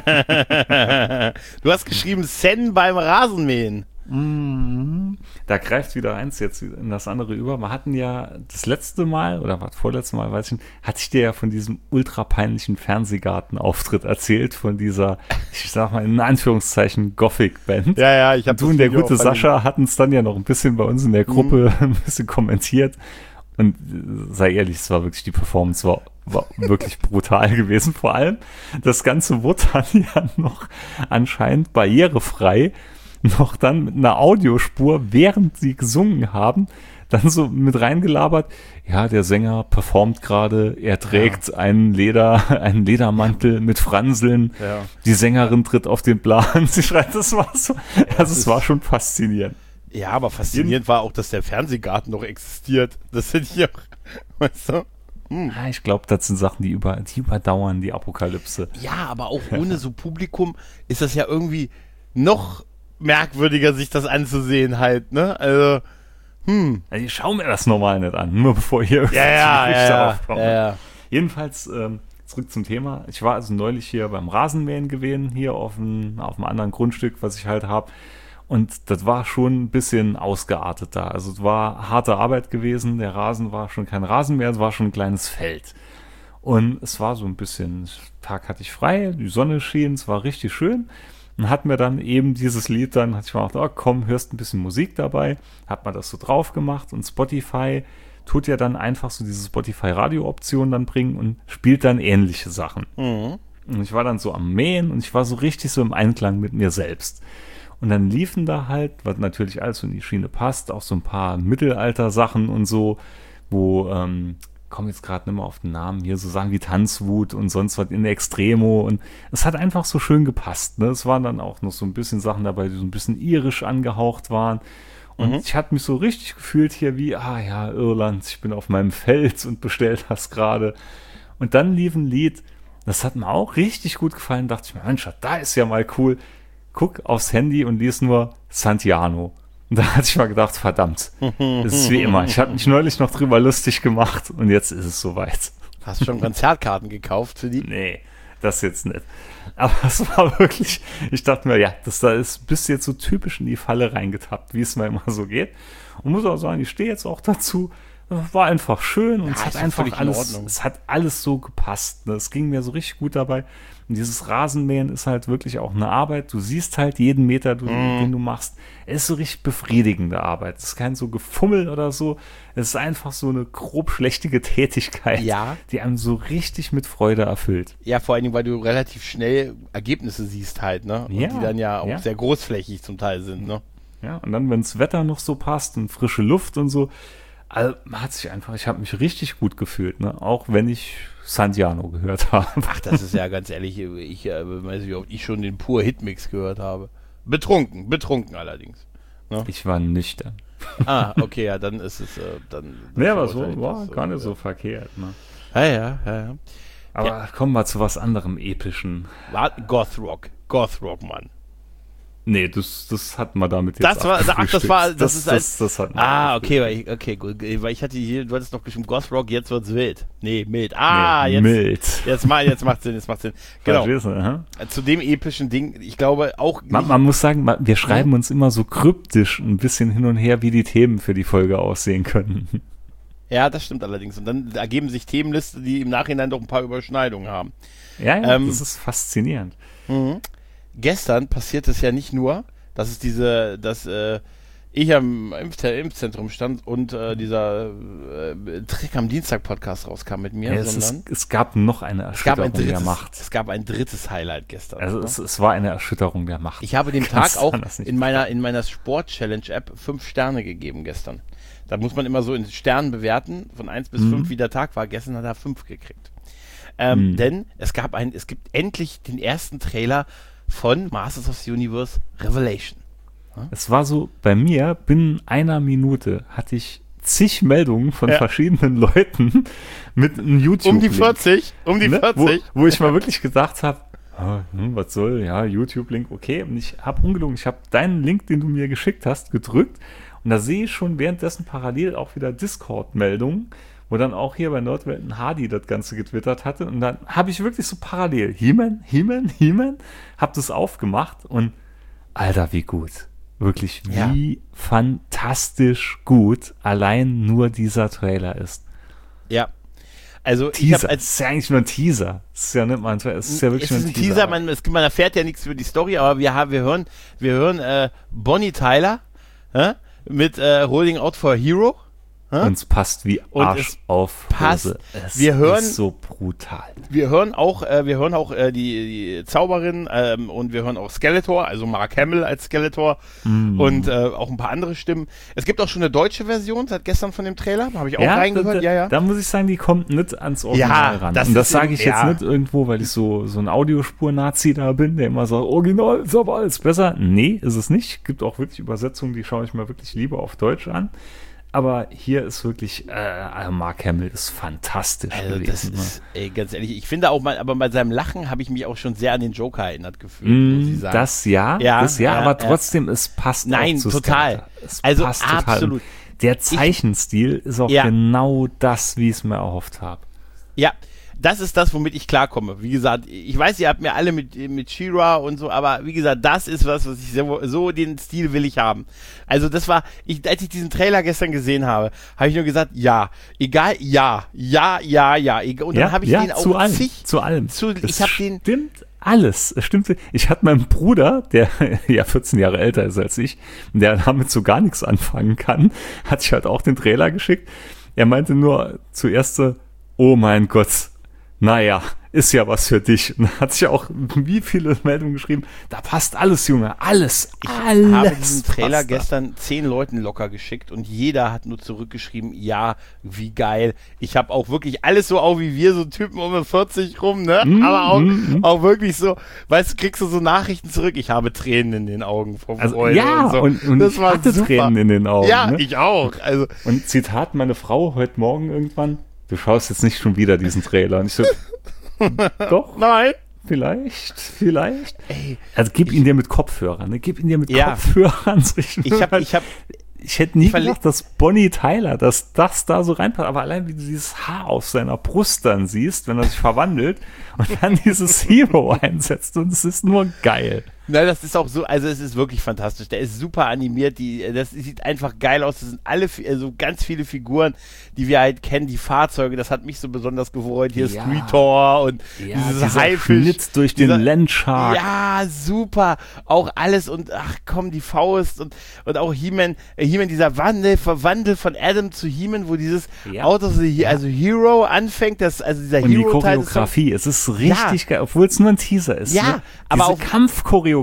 Du hast geschrieben, Sen beim Rasenmähen. Mhm. Da greift wieder eins jetzt in das andere über. Wir hatten ja das letzte Mal, oder was, vorletzte Mal, weiß ich nicht, hatte ich dir ja von diesem ultra peinlichen Fernsehgarten-Auftritt erzählt, von dieser, ich sag mal in Anführungszeichen, Gothic-Band. Ja, ja, ich habe Du und der gute Sascha hatten es dann ja noch ein bisschen bei uns in der Gruppe mhm. ein bisschen kommentiert. Und sei ehrlich, es war wirklich, die Performance war, war wirklich brutal gewesen. Vor allem, das Ganze wurde dann ja noch anscheinend barrierefrei noch dann mit einer Audiospur, während sie gesungen haben, dann so mit reingelabert, ja, der Sänger performt gerade, er trägt ja. einen Leder, einen Ledermantel ja. mit Franseln, ja. die Sängerin tritt auf den Plan, sie schreit, das war so, also es war schon faszinierend. Ja, aber faszinierend war auch, dass der Fernsehgarten noch existiert, das hätte ich auch, weißt du? Hm. Ja, ich glaube, das sind Sachen, die, über, die überdauern die Apokalypse. Ja, aber auch ohne so Publikum ist das ja irgendwie noch merkwürdiger, sich das anzusehen halt, ne? Also, Hm. Also ich schaue mir das normal nicht an, nur bevor hier Ja, ja, Gerüchte ja, aufkommen. ja, ja. Jedenfalls, ähm, zurück zum Thema. Ich war also neulich hier beim Rasenmähen gewesen, hier auf einem, auf einem anderen Grundstück, was ich halt habe. Und das war schon ein bisschen ausgeartet da. Also es war harte Arbeit gewesen. Der Rasen war schon kein Rasen mehr, es war schon ein kleines Feld. Und es war so ein bisschen, Tag hatte ich frei, die Sonne schien, es war richtig schön. Und hat mir dann eben dieses Lied, dann hatte ich mal gedacht, oh komm, hörst ein bisschen Musik dabei. Hat man das so drauf gemacht und Spotify tut ja dann einfach so diese Spotify-Radio-Option dann bringen und spielt dann ähnliche Sachen. Mhm. Und ich war dann so am Mähen und ich war so richtig so im Einklang mit mir selbst. Und dann liefen da halt, was natürlich alles so in die Schiene passt, auch so ein paar Mittelalter-Sachen und so, wo, ähm, komme jetzt gerade nicht mehr auf den Namen, hier so Sachen wie Tanzwut und sonst was in Extremo. Und es hat einfach so schön gepasst. Ne? Es waren dann auch noch so ein bisschen Sachen dabei, die so ein bisschen irisch angehaucht waren. Und mhm. ich hatte mich so richtig gefühlt hier wie, ah ja, Irland, ich bin auf meinem Feld und bestell das gerade. Und dann lief ein Lied, das hat mir auch richtig gut gefallen. Dachte ich mir, Mensch, da ist ja mal cool. Guck aufs Handy und lies nur Santiano. Und da hatte ich mal gedacht, verdammt, das ist wie immer. Ich habe mich neulich noch drüber lustig gemacht und jetzt ist es soweit. Hast du schon Konzertkarten gekauft für die? Nee, das jetzt nicht. Aber es war wirklich, ich dachte mir, ja, das da ist, bist jetzt so typisch in die Falle reingetappt, wie es mir immer so geht. Und muss auch sagen, ich stehe jetzt auch dazu. War einfach schön und Ja, es hat ist einfach völlig in alles, Ordnung. es hat alles so gepasst. Ne? Es ging mir so richtig gut dabei. Und dieses Rasenmähen ist halt wirklich auch eine Arbeit. Du siehst halt jeden Meter, du, Mhm. den du machst. Es ist so richtig befriedigende Arbeit. Es ist kein so Gefummel oder so. Es ist einfach so eine grob schlechtige Tätigkeit, Ja. die einem so richtig mit Freude erfüllt. Ja, vor allen Dingen, weil du relativ schnell Ergebnisse siehst halt, ne? Und Ja, die dann ja auch ja. sehr großflächig zum Teil sind, ne? Ja, und dann, wenn das Wetter noch so passt und frische Luft und so, also, man hat sich einfach, ich habe mich richtig gut gefühlt, ne? Auch wenn ich Santiano gehört habe. Ach, das ist ja ganz ehrlich, ich äh, weiß nicht, ob ich schon den pur Hitmix gehört habe. Betrunken, betrunken allerdings. Ne? Ich war nüchtern. Ah, okay, ja, dann ist es, äh, dann... Nee, aber wahrscheinlich so war das gar nicht ja. so verkehrt, ne? Ja, ja, ja, ja. Aber Ja. kommen wir zu was anderem Epischen. War Gothrock, Gothrock, Mann. Nee, das, das hat man damit jetzt Das war, ach, das war, das, das ist das, als, das hat man ah, abgefrühstückt. okay, weil ich, okay, gut, weil ich hatte hier, du hattest noch geschrieben Gothrock, jetzt wird's wild. Nee, mild. Ah, Nee, jetzt, mild. jetzt mal, jetzt macht Sinn, jetzt macht Sinn. Genau. Verstehst du, hä? Zu dem epischen Ding, ich glaube auch Man, nicht, man muss sagen, man, wir schreiben uns immer so kryptisch ein bisschen hin und her, wie die Themen für die Folge aussehen können. ja, das stimmt allerdings. Und dann ergeben sich Themenlisten, die im Nachhinein doch ein paar Überschneidungen haben. Ja, ja, Ähm, das ist faszinierend. Mhm. Gestern passiert es ja nicht nur, dass es diese, dass äh, ich am Impf Impfzentrum stand und äh, dieser äh, Trick am Dienstag Podcast rauskam mit mir, Ja, es, sondern ist, es gab noch eine es gab Erschütterung ein drittes, der Macht. es gab ein drittes Highlight gestern. Also ne? es, es war eine Erschütterung der Macht. Ich habe dem Kannst Tag auch anders nicht in meiner, in meiner Sport-Challenge-App fünf Sterne gegeben gestern. Da muss man immer so in Sternen bewerten, von eins bis Mhm. fünf, wie der Tag war. Gestern hat er fünf gekriegt. Ähm, Mhm. Denn es gab ein, es gibt endlich den ersten Trailer von Masters of the Universe Revelation. Es war so, bei mir, binnen einer Minute hatte ich zig Meldungen von Ja. verschiedenen Leuten mit einem YouTube. Um die vierzig, um die ne? vierzig. Wo, wo ich mal wirklich gedacht habe, ah, hm, was soll, ja, YouTube-Link, okay. Und ich habe ungelogen, ich habe deinen Link, den du mir geschickt hast, gedrückt. Und da sehe ich schon währenddessen parallel auch wieder Discord-Meldungen, wo dann auch hier bei Nordwelten Hardy das Ganze getwittert hatte. Und dann habe ich wirklich so parallel, He-Man, He-Man, He-Man, habe das aufgemacht und Alter, wie gut. Wirklich, wie fantastisch gut allein nur dieser Trailer ist. Ja. Also ich Teaser. habe als Es ist ja eigentlich nur ein Teaser. Es ist ja nicht mal ein Trailer, es ist ja wirklich es nur ist ein Teaser, man, es, man erfährt ja nichts über die Story, aber wir haben, wir hören, wir hören äh, Bonnie Tyler äh, mit äh, Holding Out for a Hero. Hä? Und es passt wie Und Arsch es auf passt. Hose. Es Wir hören- ist so brutal. Wir hören auch, äh, wir hören auch äh, die, die Zauberin ähm, und wir hören auch Skeletor, also Mark Hamill als Skeletor Mm. und äh, auch ein paar andere Stimmen. Es gibt auch schon eine deutsche Version seit gestern von dem Trailer, habe ich auch ja, reingehört. da, ja, ja. Da muss ich sagen, die kommt nicht ans Original Ja, ran. das Und das ist sage eben- ich jetzt ja. nicht irgendwo, weil ich so, so ein Audiospur-Nazi da bin, der immer sagt, Original ist aber alles besser. Nee, ist es nicht. Gibt auch wirklich Übersetzungen, die schaue ich mir wirklich lieber auf Deutsch an. Aber hier ist wirklich, äh, Mark Hamill ist fantastisch Also das gewesen. ne? ist, ey, ganz ehrlich, ich finde auch mal, aber bei seinem Lachen habe ich mich auch schon sehr an den Joker erinnert gefühlt, muss ich Mm, sagen. das ja, Ja, das ja, ja, aber ja. trotzdem, es passt Nein, auch zu total. Skeletor. Es Also passt total. absolut. der Zeichenstil ist auch ja. genau das, wie ich es mir erhofft habe. Ja, das ist das, womit ich klarkomme. Wie gesagt, ich weiß, ihr habt mir alle mit, mit She-Ra und so, aber wie gesagt, das ist was, was ich so, so den Stil will ich haben. Also das war, ich, als ich diesen Trailer gestern gesehen habe, habe ich nur gesagt, ja, egal, ja, ja, ja, ja. Und dann ja, habe ich ja, den auch zu allem, zig, zu allem. Zu, das ich habe den stimmt alles. Es stimmt. Ich hatte meinen Bruder, der ja vierzehn Jahre älter ist als ich, der damit so gar nichts anfangen kann, hat sich halt auch den Trailer geschickt. Er meinte nur zuerst so, oh mein Gott, naja, ist ja was für dich. Und hat sich auch wie viele Meldungen geschrieben, da passt alles, Junge, alles, ich alles. Ich habe diesen Trailer da. gestern zehn Leuten locker geschickt und jeder hat nur zurückgeschrieben, ja, wie geil. Ich habe auch wirklich alles so auch wie wir, so Typen um vierzig rum, ne? Mm, Aber auch, mm, auch wirklich so, weißt du, kriegst du so Nachrichten zurück, ich habe Tränen in den Augen vor also, Freude ja, und so. Und, und das ich war hatte super. Tränen in den Augen. Ja, ne? ich auch. Also. Und Zitat, meine Frau heute Morgen irgendwann, du schaust jetzt nicht schon wieder diesen Trailer. Und ich so, doch? Nein. Vielleicht, vielleicht. Ey, also gib ich, ihn dir mit Kopfhörern, ne? Gib ihn dir mit ja. Kopfhörern. Ich, ich, hab, ich, hab, ich hätte nie ich gedacht, dass Bonnie Tyler, dass das da so reinpasst. Aber allein wie du dieses Haar auf seiner Brust dann siehst, wenn er sich verwandelt und dann dieses Hero einsetzt und es ist nur geil. Na, das ist auch so, also es ist wirklich fantastisch. Der ist super animiert, die, das sieht einfach geil aus. Das sind alle, also ganz viele Figuren, die wir halt kennen, die Fahrzeuge, das hat mich so besonders gefreut. Hier ja. Streetor und ja, dieses Haifisch. Schnitt durch dieser, den Landshark. Ja, super. Auch alles und ach komm, die Faust und, und auch He-Man, äh, He-Man, dieser Wandel, Verwandel von Adam zu He-Man, wo dieses ja. Auto, also, also Hero anfängt, das, also dieser und Hero-Teil. Die Choreografie, es ist richtig ja. geil, obwohl es nur ein Teaser ist. Ja, ne? aber Diese auch Kampfchoreografie.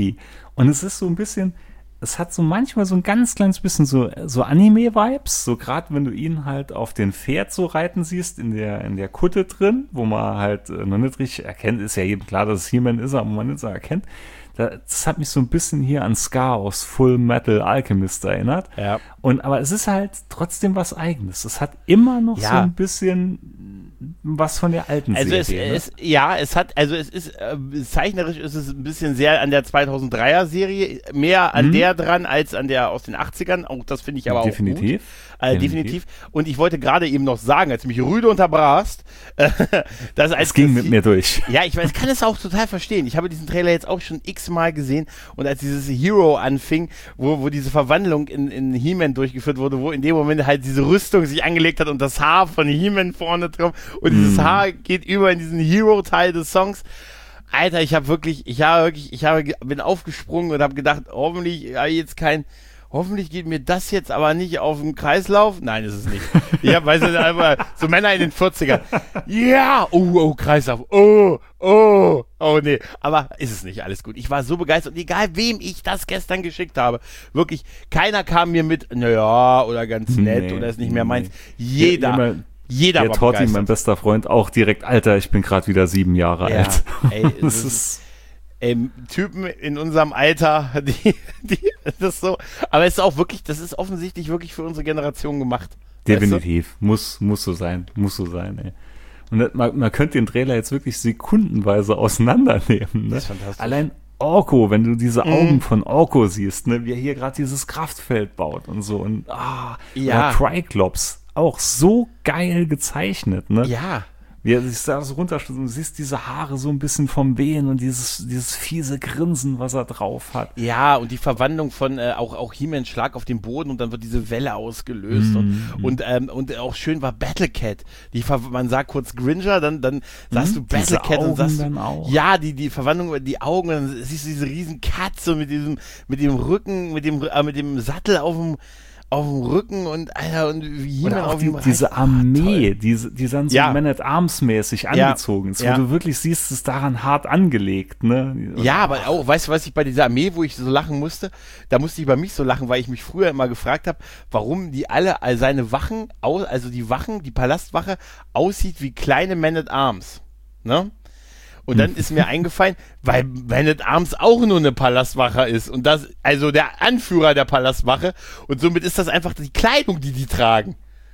Und es ist so ein bisschen, es hat so manchmal so ein ganz kleines bisschen so, so Anime-Vibes, so gerade wenn du ihn halt auf den Pferd so reiten siehst, in der, in der Kutte drin, wo man halt äh, noch nicht richtig erkennt, ist ja jedem klar, dass es He-Man ist, aber man nicht so erkennt. Das hat mich so ein bisschen hier an Scar aus Full Metal Alchemist erinnert. Ja. Und, aber es ist halt trotzdem was Eigenes. Es hat immer noch ja. so ein bisschen was von der alten also Serie. Es, ne? es, ja, es hat, also es ist, äh, zeichnerisch ist es ein bisschen sehr an der zweitausenddreier Serie, mehr an mhm. der dran als an der aus den achtzigern. Auch das finde ich aber definitiv. auch gut. Äh, definitiv. definitiv. Und ich wollte gerade eben noch sagen, als du mich rüde unterbrachst, äh, dass als es ging das, mit mir durch. Ja, ich weiß, kann es auch total verstehen. Ich habe diesen Trailer jetzt auch schon x-mal gesehen und als dieses Hero anfing, wo, wo diese Verwandlung in, in He-Man durchgeführt wurde, wo in dem Moment halt diese Rüstung sich angelegt hat und das Haar von He-Man vorne drauf und dieses mm. Haar geht über in diesen Hero-Teil des Songs. Alter, ich habe wirklich, ich habe wirklich, ich habe, bin aufgesprungen und habe gedacht, hoffentlich habe ich jetzt kein Hoffentlich geht mir das jetzt aber nicht auf den Kreislauf. Nein, ist es nicht. Ich hab, weißt du, einfach so Männer in den vierzigern. Ja, oh, oh, Kreislauf. Oh, oh, oh, nee. Aber ist es nicht, alles gut. Ich war so begeistert. Und egal, wem ich das gestern geschickt habe, wirklich, keiner kam mir mit, naja, oder ganz nett, nee, oder ist nicht mehr meins. Jeder. Ja, Jeder der war Torti, begeistert. Mein bester Freund, auch direkt, Alter, ich bin gerade wieder sieben Jahre ja, alt. Ey, das ist... Ähm, Typen in unserem Alter, die, die, das so, aber es ist auch wirklich, das ist offensichtlich wirklich für unsere Generation gemacht. Definitiv, weißt du? muss, muss so sein, muss so sein, ey. Und man, man könnte den Trailer jetzt wirklich sekundenweise auseinandernehmen, ne? Das ist fantastisch. Allein Orko, wenn du diese Augen mm. von Orko siehst, ne, wie er hier gerade dieses Kraftfeld baut und so und ah, ja. Triclops, auch so geil gezeichnet, ne? Ja. Wie er sich da so runterstützt und du siehst diese Haare so ein bisschen vom Wehen und dieses, dieses fiese Grinsen, was er drauf hat. Ja, und die Verwandlung von äh, auch, auch He-Man Schlag auf den Boden und dann wird diese Welle ausgelöst. Mm, und, mm. und, ähm, und auch schön war Battlecat. Die Ver- man sagt kurz Gringer, dann, dann sagst mm, du Battlecat und sagst dann auch. Ja, die, die Verwandlung, die Augen, dann siehst du diese riesen Katze mit diesem, mit dem Rücken, mit dem, äh, mit dem Sattel auf dem auf dem Rücken und Alter und wie He-Man auf dem die, diese Armee, oh, diese, die dann so ja. Man-at-Arms-mäßig angezogen ist, ja. wo du wirklich siehst, es ist daran hart angelegt, ne? Ja, aber auch, weißt du, was ich bei dieser Armee, wo ich so lachen musste, da musste ich bei mich so lachen, weil ich mich früher immer gefragt habe, warum die alle, all seine Wachen, also die Wachen, die Palastwache, aussieht wie kleine Man-at-Arms, ne? Und dann ist mir eingefallen, weil Man-at-Arms auch nur eine Palastwache ist und das, also der Anführer der Palastwache und somit ist das einfach die Kleidung, die die tragen.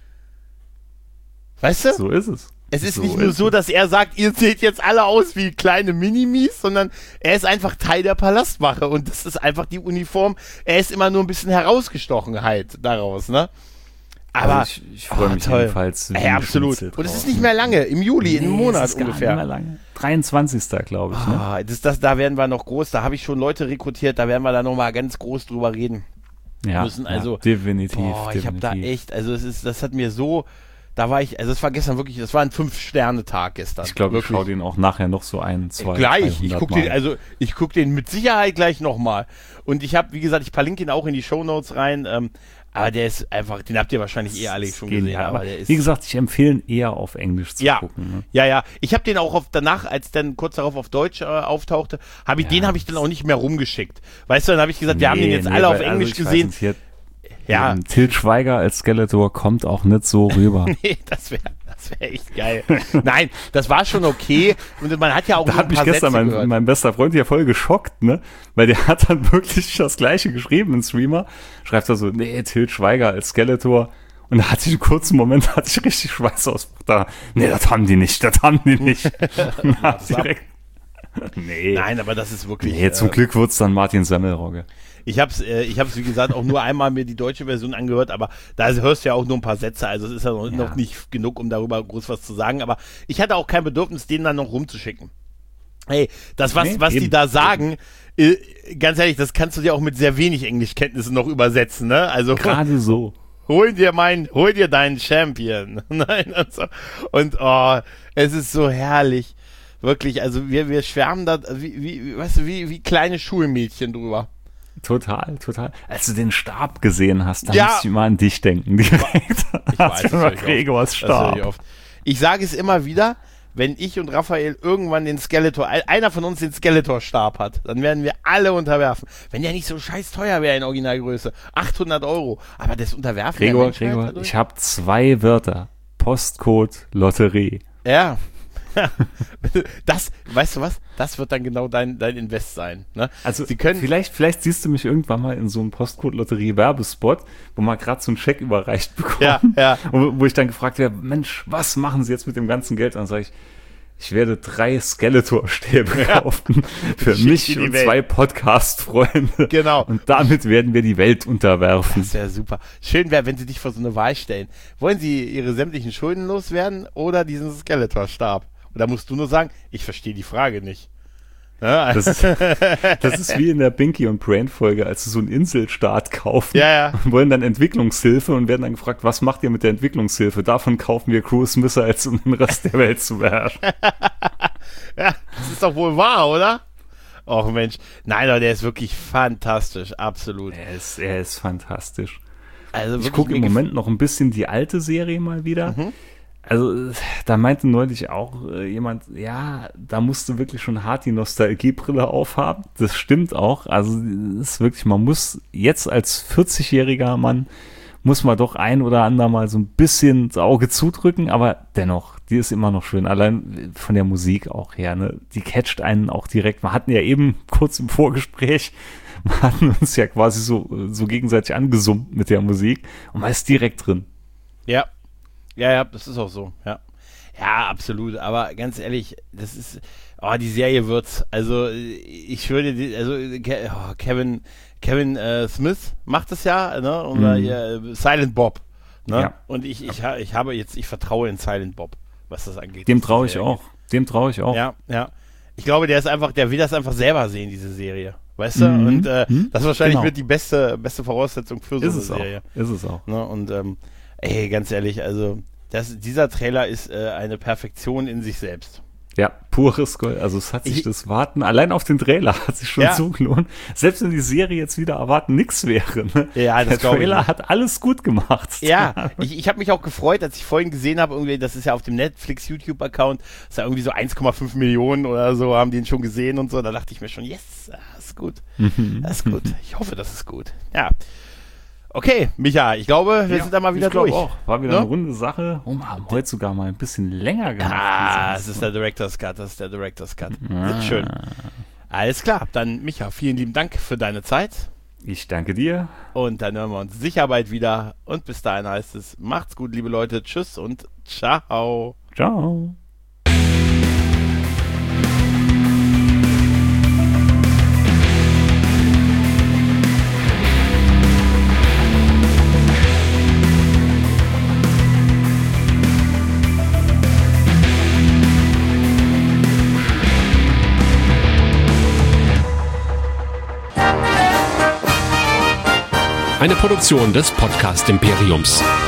Weißt du? So ist es. Es ist so nicht nur ist so, es. dass er sagt, ihr seht jetzt alle aus wie kleine Minimis, sondern er ist einfach Teil der Palastwache und das ist einfach die Uniform. Er ist immer nur ein bisschen herausgestochen halt daraus, ne? Aber also ich, ich freue oh, mich toll. jedenfalls. Ey, absolut. Und es ist nicht mehr lange, im Juli, nee, in einem Monat es ist ungefähr. Gar nicht mehr lange. dreiundzwanzigsten glaube ich. Ne? Ah, das, das, da werden wir noch groß, da habe ich schon Leute rekrutiert, da werden wir da nochmal ganz groß drüber reden. Ja, müssen. Also, ja definitiv. Boah, definitiv. ich habe da echt, also es ist, das hat mir so, da war ich, also es war gestern wirklich, das war ein Fünf-Sterne-Tag gestern. Ich glaube, ich schaue den auch nachher noch so ein, zwei, Gleich, ich gucke den, Mal. also ich gucke den mit Sicherheit gleich nochmal. Und ich habe, wie gesagt, ich verlinke ihn auch in die Shownotes rein, ähm, aber der ist einfach, den habt ihr wahrscheinlich eh alle schon gesehen. Ja, aber der ist, wie gesagt, ich empfehle ihn eher auf Englisch zu ja, gucken. Ne? Ja, ja. Ich habe den auch auf, danach, als dann kurz darauf auf Deutsch äh, auftauchte, habe ich Ja, den habe ich dann auch nicht mehr rumgeschickt. Weißt du, dann habe ich gesagt, Nee, wir haben den jetzt nee, alle auf weil, Englisch also ich gesehen. Weiß nicht, hier, Ja. hier, Til Schweiger als Skeletor kommt auch nicht so rüber. Nee, das wäre das wär echt geil. Nein, das war schon okay. Und man hat ja auch Da so hat ein mich paar gestern Sätze mein, gehört. mein bester Freund hier voll geschockt, ne? Weil der hat dann wirklich das Gleiche geschrieben im Streamer. Schreibt er so, nee, Til Schweiger als Skeletor. Und da hatte ich einen kurzen Moment, hatte ich richtig Schweißausbruch da. Nee, das haben die nicht, das haben die nicht. Na, direkt. Nee. Nein, aber das ist wirklich. Nee, zum äh, Glück wird's dann Martin Semmelrogge. Ich hab's, äh, ich hab's wie gesagt auch nur einmal mir die deutsche Version angehört, aber da hörst du ja auch nur ein paar Sätze, also es ist ja noch, Ja. noch nicht genug, um darüber groß was zu sagen. Aber ich hatte auch kein Bedürfnis, den dann noch rumzuschicken. Hey, das was, Nee, was die eben, da sagen, äh, ganz ehrlich, das kannst du dir auch mit sehr wenig Englischkenntnissen noch übersetzen, ne? Also Gerade so. hol dir mein, hol dir deinen Champion. Nein, und so. Und oh, es ist so herrlich. Wirklich, also wir, wir schwärmen da, wie, wie, weißt du, wie, wie kleine Schulmädchen drüber. Total, total. Als du den Stab gesehen hast, dann Ja. musste ich immer an dich denken. Direkt. Ich weiß, das höre ich Gregors oft. Das höre Stab. ich oft. Ich sage es immer wieder, wenn ich und Raphael irgendwann den Skeletor, einer von uns den Skeletor-Stab hat, dann werden wir alle unterwerfen. Wenn der nicht so scheiß teuer wäre in Originalgröße. achthundert Euro. Aber das Unterwerfen der Gregor, Menschheit Gregor, dadurch? ich habe zwei Wörter. Postcode, Lotterie. Ja. Das, weißt du was? Das wird dann genau dein, dein Invest sein. Ne? Also Sie können, vielleicht, vielleicht siehst du mich irgendwann mal in so einem Postcode-Lotterie-Werbespot, wo man gerade so einen Scheck überreicht bekommt. Ja, ja. Und wo ich dann gefragt werde, Mensch, was machen Sie jetzt mit dem ganzen Geld? Und dann sage ich, ich werde drei Skeletor-Stäbe Ja. kaufen für Schick mich in die und Welt. zwei Podcast-Freunde. Genau. Und damit werden wir die Welt unterwerfen. Das wäre super. Schön wäre, wenn Sie dich vor so eine Wahl stellen. Wollen Sie Ihre sämtlichen Schulden loswerden oder diesen Skeletor-Stab? Und da musst du nur sagen, ich verstehe die Frage nicht. Ja, Das ist, das ist wie in der Binky und Brain Folge, als sie so einen Inselstaat kaufen ja, ja. und wollen dann Entwicklungshilfe und werden dann gefragt, was macht ihr mit der Entwicklungshilfe? Davon kaufen wir Cruise Missiles, um den Rest der Welt zu beherrschen. Ja, das ist doch wohl wahr, oder? Och Mensch. Nein, aber der ist wirklich fantastisch. Absolut. Er ist, er ist fantastisch. Also Ich wirklich, gucke im mir gef- Moment noch ein bisschen die alte Serie mal wieder. Mhm. Also, da meinte neulich auch äh, jemand, ja, da musst du wirklich schon hart die Nostalgiebrille aufhaben. Das stimmt auch. Also, es ist wirklich, man muss jetzt als vierzigjähriger Mann, muss man doch ein oder ander mal so ein bisschen das Auge zudrücken, aber dennoch, die ist immer noch schön. Allein von der Musik auch her, ne? Die catcht einen auch direkt. Wir hatten ja eben kurz im Vorgespräch, wir hatten uns ja quasi so, so gegenseitig angesummt mit der Musik und man ist direkt drin. Ja. Ja, ja, das ist auch so, ja. Ja, absolut, aber ganz ehrlich, das ist, oh, die Serie wird's, also ich schwöre dir, also Ke- oh, Kevin, Kevin äh, Smith macht das ja, ne, unser Mhm. hier, äh, Silent Bob, ne, Ja. und ich, ich, ha- ich habe jetzt, ich vertraue in Silent Bob, was das angeht. Dem was die traue ich Serie auch. Dem traue ich auch. angeht. Ja, ja. Ich glaube, der ist einfach, der will das einfach selber sehen, diese Serie, weißt du, Mhm. und äh, Mhm. das ist wahrscheinlich Genau. mit die beste, beste Voraussetzung für so Ist eine es auch. Serie. Ist es auch. Ne? Und ähm, ey, ganz ehrlich, also das, dieser Trailer ist äh, eine Perfektion in sich selbst. Ja, pures Gold. Also es hat sich Ich- das Warten, allein auf den Trailer hat sich schon Ja. so gelohnt. Selbst wenn die Serie jetzt wieder erwarten nichts wäre. Ne? Ja, das Der glaube ich Trailer nicht. hat alles gut gemacht. Ja, ich, ich habe mich auch gefreut, als ich vorhin gesehen habe, irgendwie, das ist ja auf dem Netflix-YouTube-Account, ist ja irgendwie so eins Komma fünf Millionen oder so, haben die ihn schon gesehen und so. Da dachte ich mir schon, yes, das ist gut. Das ist gut. Ich hoffe, das ist gut. Ja. Okay, Micha, ich glaube, wir Ja, sind da mal wieder ich glaube durch. auch. War wieder Ne? eine runde Sache. Oh, wir haben heute sogar mal ein bisschen länger gemacht. Ah, das dieses ist der Director's Cut, das ist der Director's Cut. Ah. Sehr schön. Alles klar, dann Micha, vielen lieben Dank für deine Zeit. Ich danke dir. Und dann hören wir uns sicher bald wieder. Und bis dahin heißt es, macht's gut, liebe Leute. Tschüss und ciao. Ciao. Eine Produktion des Podcast Imperiums.